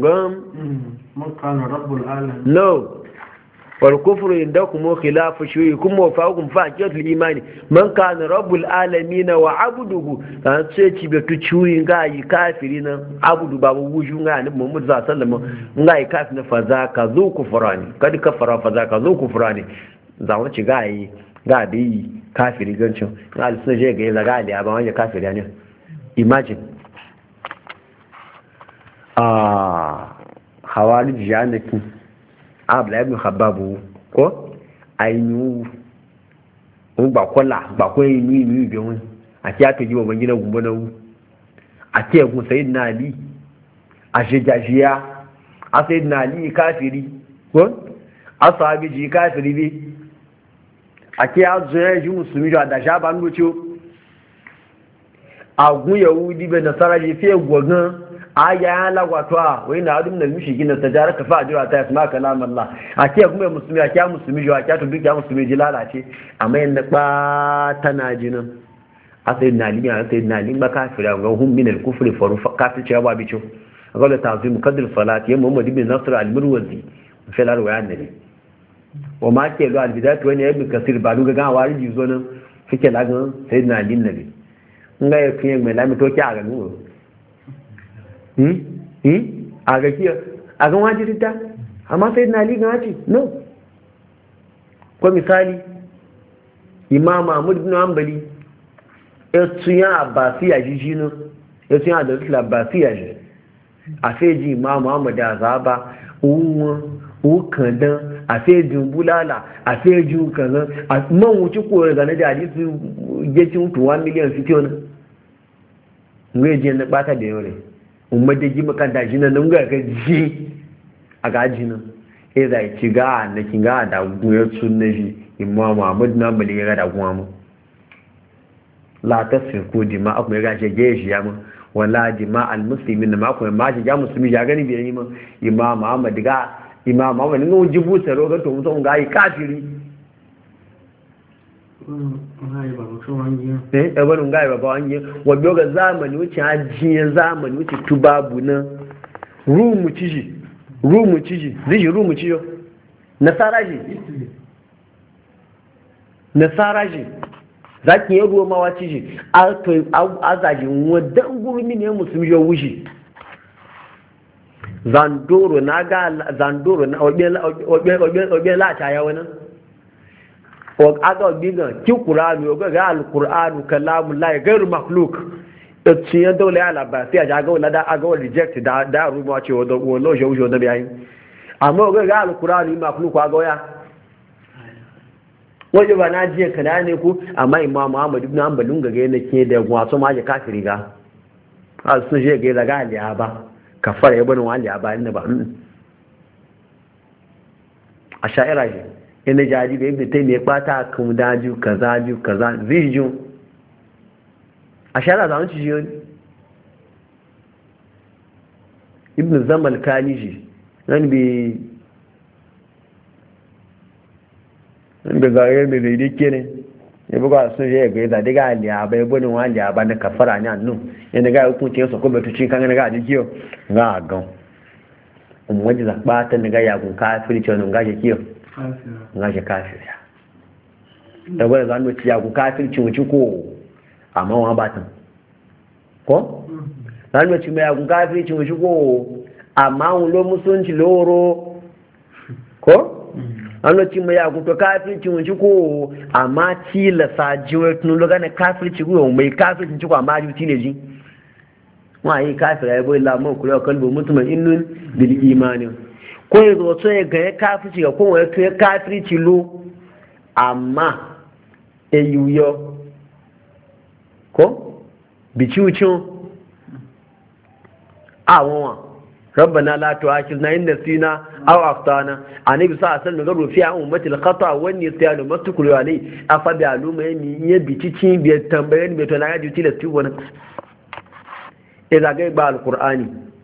alamin no والكفر عندكم خلاف شيوعكم وفاقكم فاقية الإيمان من كان رب العالمين وعبده كان سيتي بتشوي غاي كافرين عبد بابو وجو غاي محمد صلى الله عليه وسلم غاي كافر فذاك ذو كفراني قد كفر فذاك ذو كفراني زاو ci غاي غادي kafiri gancin al sun je ga zaga ali ba wanda kafiri ne imagine hawali janaki abla ibn khababu ko ainu ba ko yi bi won ati ato jibo bangina gumbo na wu ati egun sayyidina ali ashejajiya sayyidina ali kafiri ko asabi ji kafiri bi ati azu ji muslimi jo adasha ba ndocho agun yahudi be nasara ji fi egwogan aya ya lagwatwa wai na adum na mishi gina tajara ka fa jira ta yasma kalam Allah a ce kuma musulmi a kya musulmi jo a kya to duk ya musulmi ji lalace amma yanda ba tana jinin asai na limi asai na limi ba kafira ga hum min al-kufri faru kafir ce ba bicho qala ta'zim qadr salat ya muhammad ibn nasr al-murwazi fi al-arwa annabi wa ma ke ga al-bidayat wani ibn kasir ba duga ga wariji zo nan fike lagan sayyidina ali nabi ngai kiyen mai lami to ki a ga nu a ga kiyar a ga wajen ta amma sai na liga ce no ko misali imam mahmud bin hanbali ya tuya abbasiya shi shi no ya tuya da rikla abbasiya shi a sai ji imam muhammad da azaba wukan dan a sai ji bulala a sai ji kanan a man wuce kore zane da hadisi gecin 1 miliyan fitiyo na ngai je na bata da yore umar da ji makanta shi nan ga ji a gaji nan zai ci ga na kin ga da guyar sunna shi imam Muhammad na bali ga da kuma mu la tasfiku dima akwai ga shi ge shi ya mu wala dima al muslimin ma akwai ma shi ga musulmi ya gani bai yi ma imam Muhammad ga imam Muhammad ne jibu saro ga to mutum ga yi kafiri wani ngai ba wani wadda ga zamani wuce hajjiyar zamani wuce tubabu na rumu ciji zai rumu ciyo nasara ji za ki yi ruwa mawa ciji azajin wadan gurmi ne musulmi yau wuce zandoro na obe lata ya wani aga biga ki qur'ani ga al-qur'anu kalamullah ghayr makhluq tsiyan dole ala ba sai ga wala da aga reject da ruwa ce wala wala jo da bayin amma ga al-qur'ani makhluq aga ya waje ba na jiya kada ne ku amma imam Muhammad ibn Hanbal ga yana ke da wasu ma ya kafiri ga a sun je ga daga aliya ba kafara ya bani wali ba inda ba a sha'ira ji ina jaji da ibn taymiya bata kan daju kaza ziju a sha'ira da wanci ji ibn zamal kaniji nan bi gare mai daidai ke ne ya buga sun je ga yadda daga aliya bai bani wa aliya ba na kafara ne annu yana ga hukunci yasa ko betuci kan ga da kiyo ga gan wajen zaɓa ta daga yagun kafiri ce wani gashi kiyo gashi kafiri da gwada za mu ci yagun kafiri ce wuce ko amma wa batan ko za mu ci mai yagun kafiri ce wuce ko amma wani lo musulunci loro ko an ci mai yagun to kafiri ce wuce ko amma tilasa jiwar tunu logana kafiri ce ko mai kafiri ce ko amma ji ne ji wa yi kafira ya bai lamun kula kalbo mutumin innun bil imani ko ya zo so ya ga kafirci ga kowa to ya kafirci lo amma e yuyo ko biciucin awon rabbana la tu'akhidna in nasina aw akhtana annabi sa sallallahu alaihi wasallam fi ummatil khata wa nisyanu mastukulu alai afa bi aluma yi ya bicici bi tambayen bi to na ga juti la tuwana idan ba alkur'ani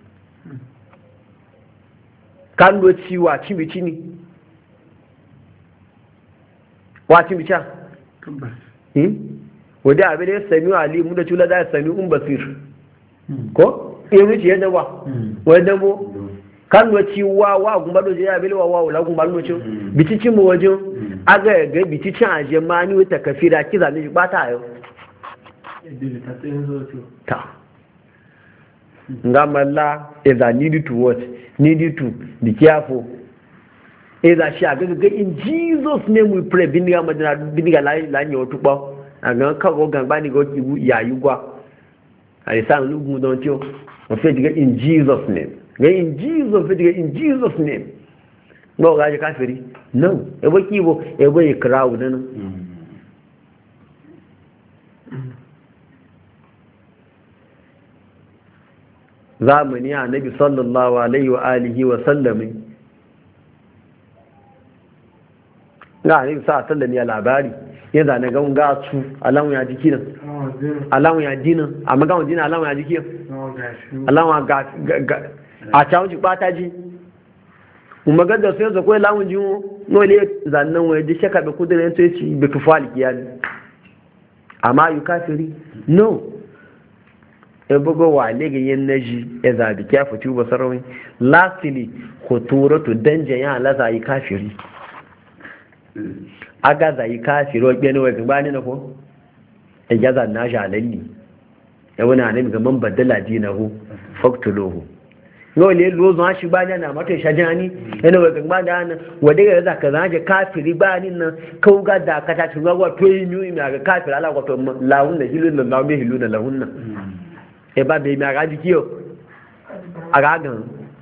kan do ciwa cibici ne wa cibica wadda abin da ya sami alimu da cula da ya sami basir ko iya wuce yadda wa wadda bo kan do ciwa wa gumba do ya bil wa wa gumba do cin bicicin mu wajen aga ga bicicin aje mani wata kafira kiza ne ba ta yau ta ngamalla is I need to what? Need to be careful. Is I shall go in Jesus' name we pray. Biniga madina biniga la nyotuba. Agan kago gangbani go ya yugwa. I sound look good don't you? In Jesus' name. In Jesus' name. No gaje kafiri. No. Ebo kibo ebo ikrawu nana. zamani a nabi sallallahu alaihi wa alihi wa sallami ga nabi sallallahu ya labari ya zane ga ga su alamu ya jiki nan alamu ya dina amma ga dina alamu ya jiki alamu ga a cawo ji bata ji kuma ga da sai zakoi alamu ji no le zannan waye ji shaka be kudirin to ci be tufali kiyani amma yu kafiri no ya buga wa yin naji ya zabi kyafu tuba sarauni lastly khuturatu danje ya la zai kafiri aga zai kafiri wa gbe wa gbani na ko ya gaza na jalalli ya wani annabi ga man badala dinahu faqtuluhu no le lozo shi bani na mata shajani yana wa gbani da wanda ya zaka zaje kafiri bani nan kau ga da ka ta tuwa wa to yi mi ga kafiri ala ko to lawun da hilun da lawu be hilun da lahun nan eba bai mai agaji kiyo a gagan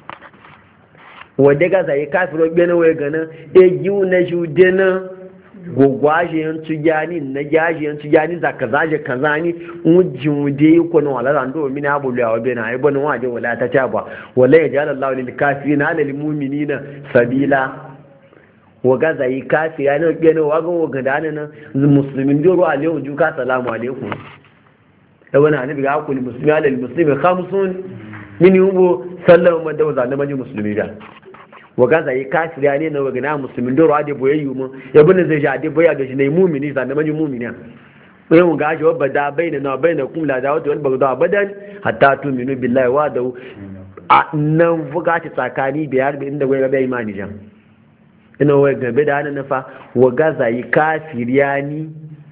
wadda ga zai kafiro gbena wai gana egiyu na shude na gwagwajen tujani na gajen tujani za ka zaje ka zani wujin wude yi kwanan wala zan domin mini abu liyawa bai na aibanin waje wala ta ta ba wala ya jala Allah lil kafiri na alal mu'minina sabila waga zai kafiri ya na gbena waga waga da nan musulmin doro alaihi juka salamu alaikum wani annabi ga hakuli musulmi alal muslimi khamsun min yubo sallama da wazan da musulmi da waga zai kafiri ne na waga na musulmin doro ade boyayyu mu yabun zai ja ade boya ga shi ne mu'mini zan da mu'mini sai mun ga shi wabba da baina na baina kum la dawatu wal bagda abadan hatta tu'minu billahi wa da nan fuga ta tsakani biyar bi inda ga bai imani jan ina wai gabe da nan fa waga zai kafiri ni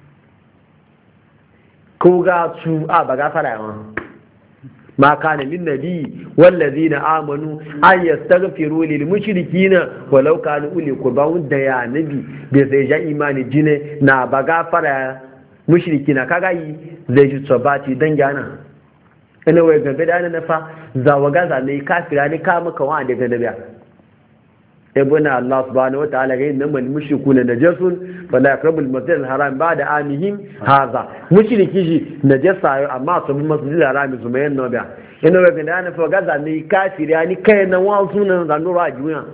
ko ga su a ba gafara yawan ma kana lin nabi wallazina amanu an yastaghfiru lil mushrikina walau kanu uli qurban da ya nabi bai sai ja imani jine na ba gafara mushrikina kaga yi zai ji sabati dan gana ina wai gabe da na fa za waga za ne kafira ne ka maka wa daga nabiya ibuna Allah subhanahu wa ta'ala ga inna mal mushrikuna najasun fala yaqrabul masjid al-haram ba'da amihim hadha mushriki ji najasa amma su bi masjid al-haram su mai no biya ina ga da na fa gaza ne kafiri ani kai na wa sunan zanu ra juya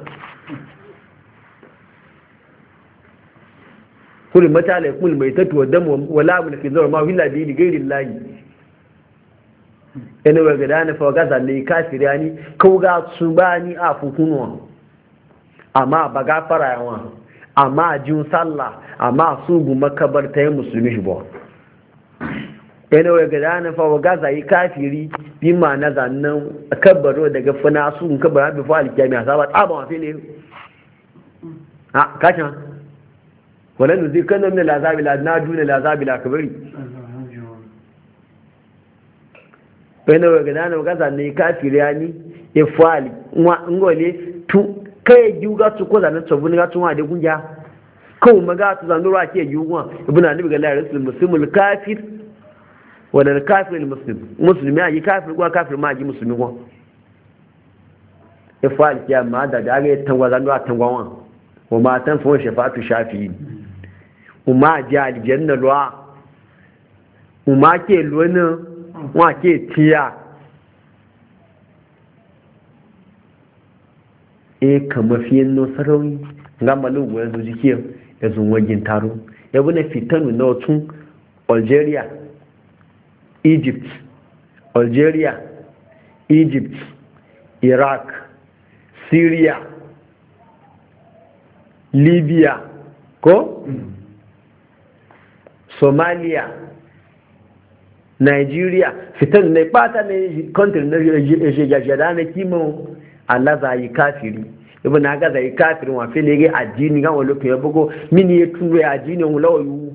kullu matala kullu mai tatu dam wala mun fi zawar ma willa bi ghairi llahi ina ga da na fa gaza ne kafiri ani kauga su bani a fukunwa amma ba gafara yawa amma jin sallah amma su gu makabarta ya musulmi shi ba yana wai ga dana fa wa gaza yi kafiri bi ma na zannan kabbaro daga fana su gun kabbara bi fa alkiyami a saba tsaba wa fili a kacha wala nuzi kana min lazabi la na duna lazabi la kabari yana wai ga dana wa gaza ne kafiri yani ifali ngole tu kai yi ga su ko zanen sabu ga tun wade kunja kawo maga su zanen ruwa ke yi wa ibn ali ga la rasul muslimul kafir wala kafir muslim muslimi ayi kafir ko kafir ma ayi muslimi ko ifal kiyama da ga tangwa zanen ruwa tangwa wa ma tan fo shafatu shafi'i umma ji aljanna ruwa umma ke lona wa ke tiya kama fiye no sarauni ga malugu yanzu jikiyar ya zunwagin taro ya bi na fitanu na otun algeria egypt iraq syria libya ko somalia nigeria fitanu na ipata na country na jajada na kimo Allah za yi kafiri ibn aga za yi kafirin wa fili ga addini ga wani lokacin bugo mini ya turo ya addini mu lawayu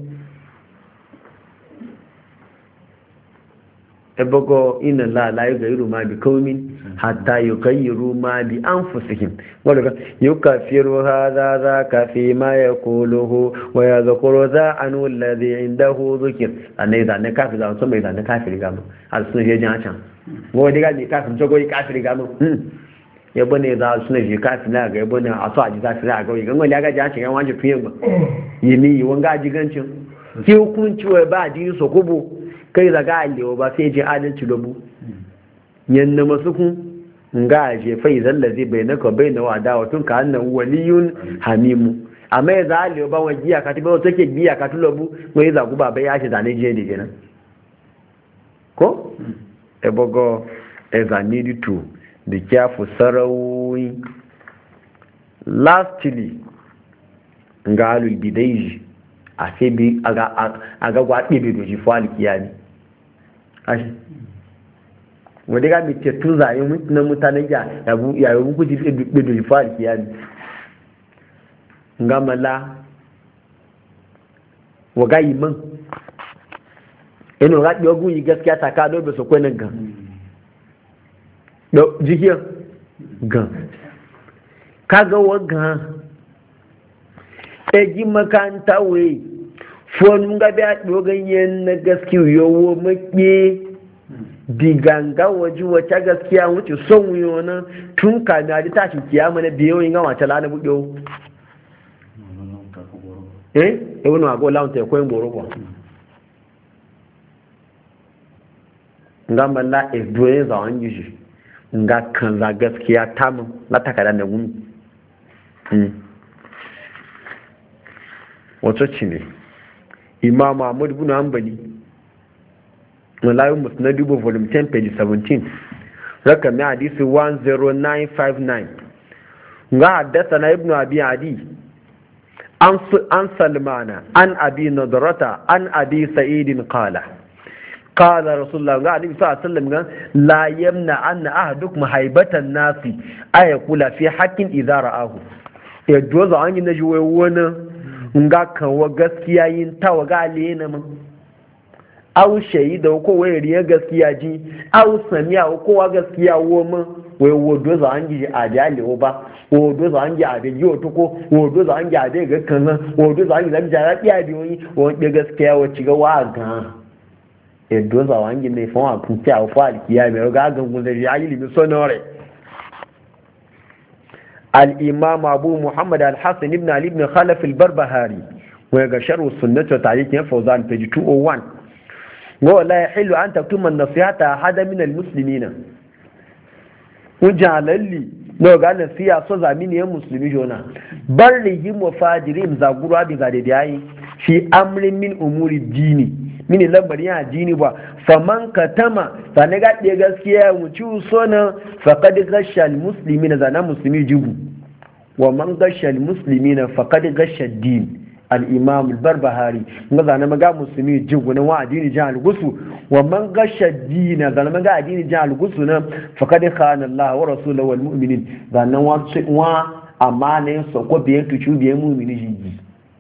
ebogo inna la yughayyiru ma bi qaumin hatta yughayyiru ma bi anfusihim wala yukaffiru hadha zaka fi ma yaquluhu wa yadhkuru za anu alladhi indahu dhikr anai da ne kafiri da so mai da ne kafiri ga mu al sunna je jan can go diga ni kafiri to go kafiri ga mu ya bane za su na je kafi na ga ya bane a so a ji za su na ga gangan ya gaji an shiga wani fiye ba yi mi yi wanga jigancin ki hukunci wa ba ji so kubo kai da ga alewa ba sai je adalci lobu yanna masu kun nga je fai zallazi bai naka bai na wada wa tun ka annan waliyun hamimu amma ya za alewa ba wani giya ka tiba wata ke giya ka tulobu mai zagu ba bai ya shi zane je da kenan ko ebogo ezanidi to be careful sarawi lastly nga alul bidaiji a sai bi aga gwaɗe bai doji fali kiyami ashi wadda ga mai tettun zaye na mutane ya yi guji bai doji fali kiyami nga mala waga yi man ino ga ɗi ogun yi gaskiya ta ka dobe su kwanan gan jikiyar gan kaga wa gan egi makanta we fon ga da dogon yen na gaskiya yowo make diganga waji wata gaskiya wuce son wuyo nan tun ka da tashi kiyama na biyo yin gawa ta lana buɗe wani wago launta ya koyin boro ba nga malla doyen za wani gishi nga kan za gaskiya tamun na takada da gumi wato ci ne imam Ahmad ibn Hanbali malayu musnad volume 10 page 17 rakami hadisi 10959 nga haddathana ibn abi adi an salmana an abi nadrata an abi sa'id qala قال رسول الله قال النبي صلى الله عليه وسلم لا يمنع أن أحدكم هيبة الناس أن يقول في حق إذا رآه يجوز عن نجوى وانا nga kan wa gaskiya yin ta wa gale na mun aw shaida ko wai riya gaskiya ji aw samiya ko wa gaskiya wo mun wai wodo za an ji a jale ba wodo za an ji a ji to ko wodo za an ji a ga kan wodo za an ji da jara biya biyoyi wo gaskiya wa ci ga wa ga edo za wangi ne fon a kun a fa alkiya me ga gangun da ya yi limi sonore al-imam abu muhammad al-hasan ibn ali ibn khalaf al-barbahari wa ga sharh sunnah wa tarikh ya fawzan page 201 wa la yahillu an taktuma an-nasihata ahada min al-muslimina wajalalli no ga nasiha so zamini ya muslimi jona barrihim wa fajirihim zaguru abi ga da yayi fi amrin min umuri dini mini lambarin ya dini ba faman katama fa ne ga de gaskiya mu ci sona faqad ghashal muslimina zana muslimi jibu wa man ghashal muslimina faqad ghashal din al-imam al-barbahari ngaza na maga muslimi jibu na wa addini jahal gusu wa man ghashal din zana maga addini jahal gusu na faqad khana Allah wa rasuluhu wal mu'minin zana wa amane so ko biye tuchu biye mu'mini jiji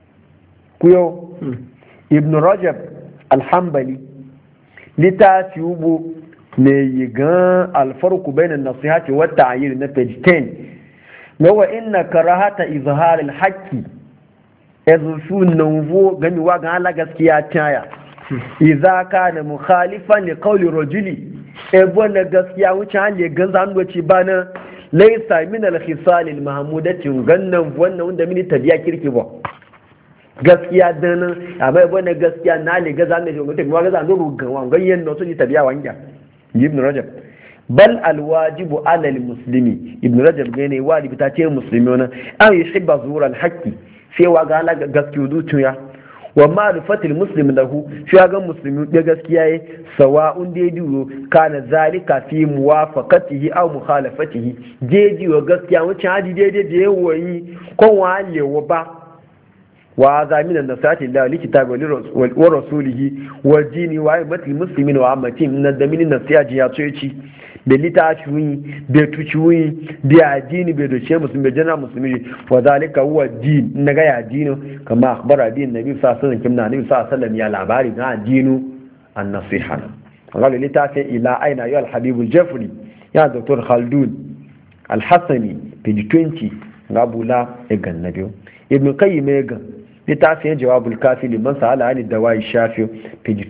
kuyo ibn rajab alhambali littafi ubu ne yi gan alfarku bainan nasihati wa ta'yir na page 10 wa inna karahata izhar alhaqi azufu nawvo gani wa ga ala gaskiya taya idza kana mukhalifan li qawli rajuli bona gaskiya wuce an le gan zan wuce bana laysa min alkhisal almahmudati gannan wannan wanda mini tabiya kirki ba gaskiya dana amma bane gaskiya na ne ga zan da shi mutum ga zan zo rugan ganyen da su ji tabiya wanja ibn rajab bal alwajibu ala almuslimi ibn rajab gane wajibi ta ce muslimi wannan an yuhibba zuwa alhaqi sai wa ga ala gaskiya dutuya wa ma'rifatil muslim lahu shi ga muslimi da gaskiya yayi sawa'un da duro kana zalika fi muwafaqatihi aw mukhalafatihi jeji wa gaskiya wucin haji daidai da yayi ko wa lewa ba wa zamina nasati lillahi likitabi wa rasulihi wa dini wa aimati muslimin wa amati min adamini nasiyaji ya tsoyi da litafi da tuci da addini bai doce musulmi jana musulmi wa zalika huwa din naga ya dino kama akhbara din nabi sallallahu alaihi wasallam kimna nabi sallallahu alaihi wasallam ya labari ga addinu an-nasiha qala litafi ila aina ya al-habib al-jafri ya dr khaldun al-hasani page 20 ngabula e gannabiyo ibn qayyim e gan littafin jawabul kafi liman sa'ala ani dawai shafi page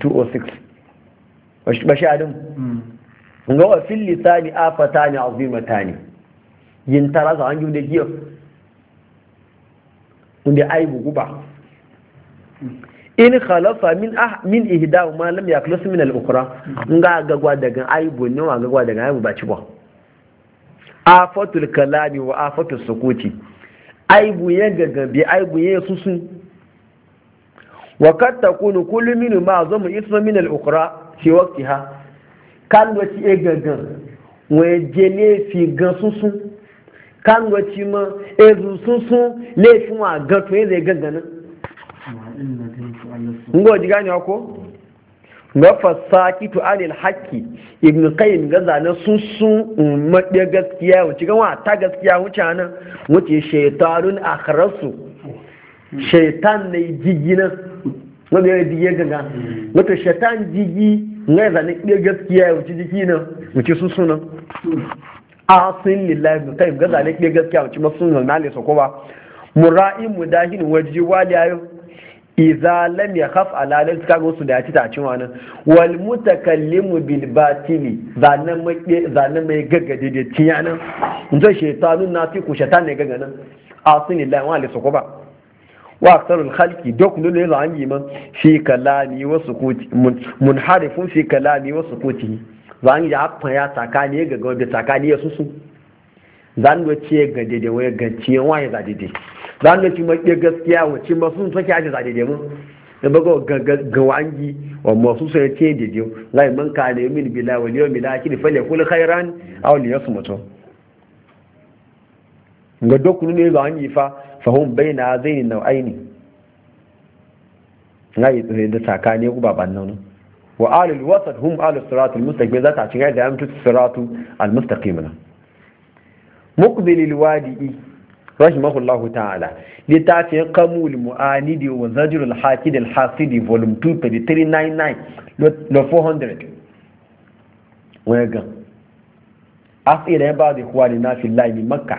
206 bashi adam ga wa fil lisani afatani azimatani yin taraza an yude giyo inda aibu guba in khalafa min ihda ma lam yakhlas min al-ukhra nga gagwa daga aibu ne wa gagwa daga aibu ba ci ba afatul kalami wa afatus sukuti aibu ya gagabe aibu ya susu wa kad takunu kullu min ma zamu isma min al-ukhra fi waqtiha kan wati e gagan wa jele fi gan susu kan wati ma e susu le fi wa gan to e gagan ngo diga ni ko ga fasakitu anil haqqi ibn qayyim ga zana susu umma gaskiya wuce ga wa ta gaskiya wuce nan wuce shaytanun akhrasu shaytan ne jigina wanda ya dige gaga wato shaytan jigi ne zana gaskiya wuce jiki nan wuce susu nan asin lillahi ibn qayyim ga zana gaskiya wuce masun nan ne sako ba mura'in mudahin waji waliyayo idza lam yakhaf ala lal kago su da ci ta cin wani wal mutakallimu bil batili zanan mai gaggade da tiyanan inda shaytanun nafi ku shaytan ne gagganan asinillahi wa alisako ba wa aksarul khalqi dok ne la an yi man fi kalami wa sukuti munharifun fi kalami wa sukuti zan ya fa ya tsakani ga ga tsakani ya susu zan wace ga dede waya ga ciyan waye za dede zan da ci maƙe gaskiya wacce masu sake ake zaɗe da mu da bago ga wangi wa masu sai ce da dio lai man ka ne min bila wal yawmi la kidi fal yakul khairan aw li yasmutu ga dokunu ne ga wangi fa hum baina zaini nau'aini ngai tsare da tsakani ku baban nan wa alul wasat hum alus siratul mustaqim za ta cinga da amtu siratul almustaqim muqbilil wadi'i rahimahullahu ta'ala littafin qamul mu'anidi wa zajrul hakid al hasidi volume 2 page 399 lo 400 wega asira ya ba'd ikhwanina fillahi makkah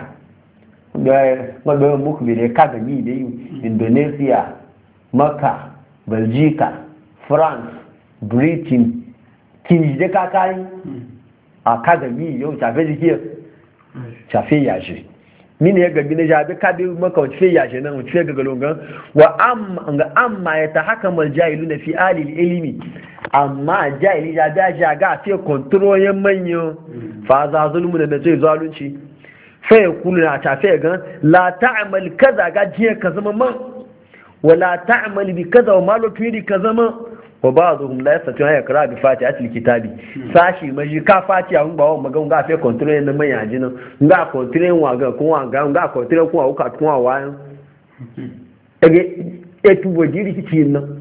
muku bire kaga ni da Indonesia makkah belgica france britain kin je kakai a kaga ni yau tafe jiki tafe yashi mini ya gabi na jabi ka bi maka wuce ya shi nan wuce ga galongan wa amma ya ta haka mal jahilu na fi alil ilimi amma jahili ya da ja ga fi kontrolin manyan fa za zulmu da zai zalunci fa ya kulu na ta fa ga la ta'mal kaza ga jiya ka zama man wala ta'mal bi kaza wa malo tuyi ka zama wa ba'dhum la yastati'u an yaqra bi fatihatil kitabi sashi maji ka fatiha mun ba wa magan ga fe control na man yaji nan ga control wa ga kun wa ga control kun wa ka kun wa wayan ege etu wajiri kitin nan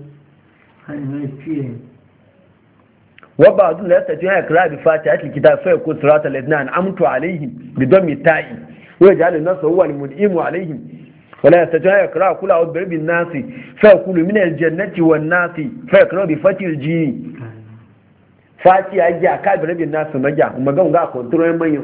wa ba'dhum la yastati'u an yaqra bi fatihatil kitabi fa yakun siratal ladina an'amtu alaihim bi dhammi ta'i wa yaj'alu an-nasa huwa al-mun'imu alaihim ولا يستطيع يقرأ كل أعوذ برب الناس فيقول من الجنة والناس فيقرأ بفتح الجيم فاتي أجي أكاد برب الناس مجا ومجا ونجا كنترول منيو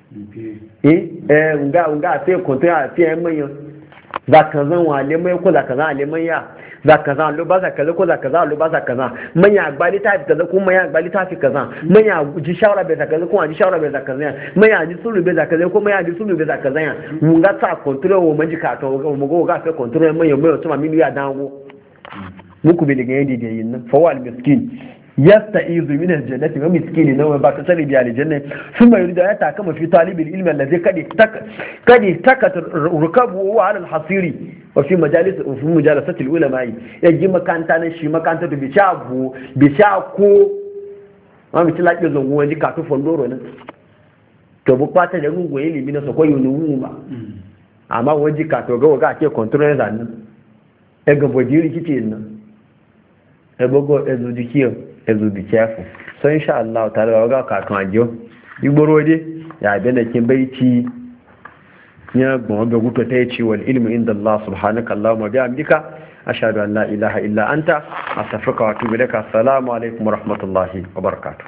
ونجا في كنترول في منيو zakazan wale mai ko zakazan ale mai ya zakazan lo ba zakaza ko zakazan lo ba zakaza manya agbali ta fi kaza ko manya agbali ta fi kaza manya ji shawara bai zakaza ko ji shawara bai zakaza manya ji sulu bai zakaza ko manya ji sulu bai zakaza mun ga ta control wo manji ka to mu go ga sai control manya mai to ma miliya dango muku bi daga yadi da yin nan fa wal miskin yasta'izu min aljannati wa miskin nawa ba ta sani bi aljanna thumma yuridu an yatakama fi talibil ilmi alladhi kadi takat rukabu wa ala alhasiri wa fi mujalasati alulama yaji makanta nan shi makanta to bi sha ko ma bi tilaki zongo wani ka to fondoro nan to bu kwata da rungu ilimi na so ko yunu ba amma waji ka to ga ke control zan e ga bojiri kici nan e bogo ezudikiyo be careful. So insha Allah ta'ala ga ka kan ajo igboro de ya be na kin baiti ya gbon ga guto ta yace wal ilmu inda Allah subhanaka Allahumma bihamdika ashhadu an la ilaha illa anta astaghfiruka wa atubu ilaik. Assalamu alaikum wa rahmatullahi wa barakatuh.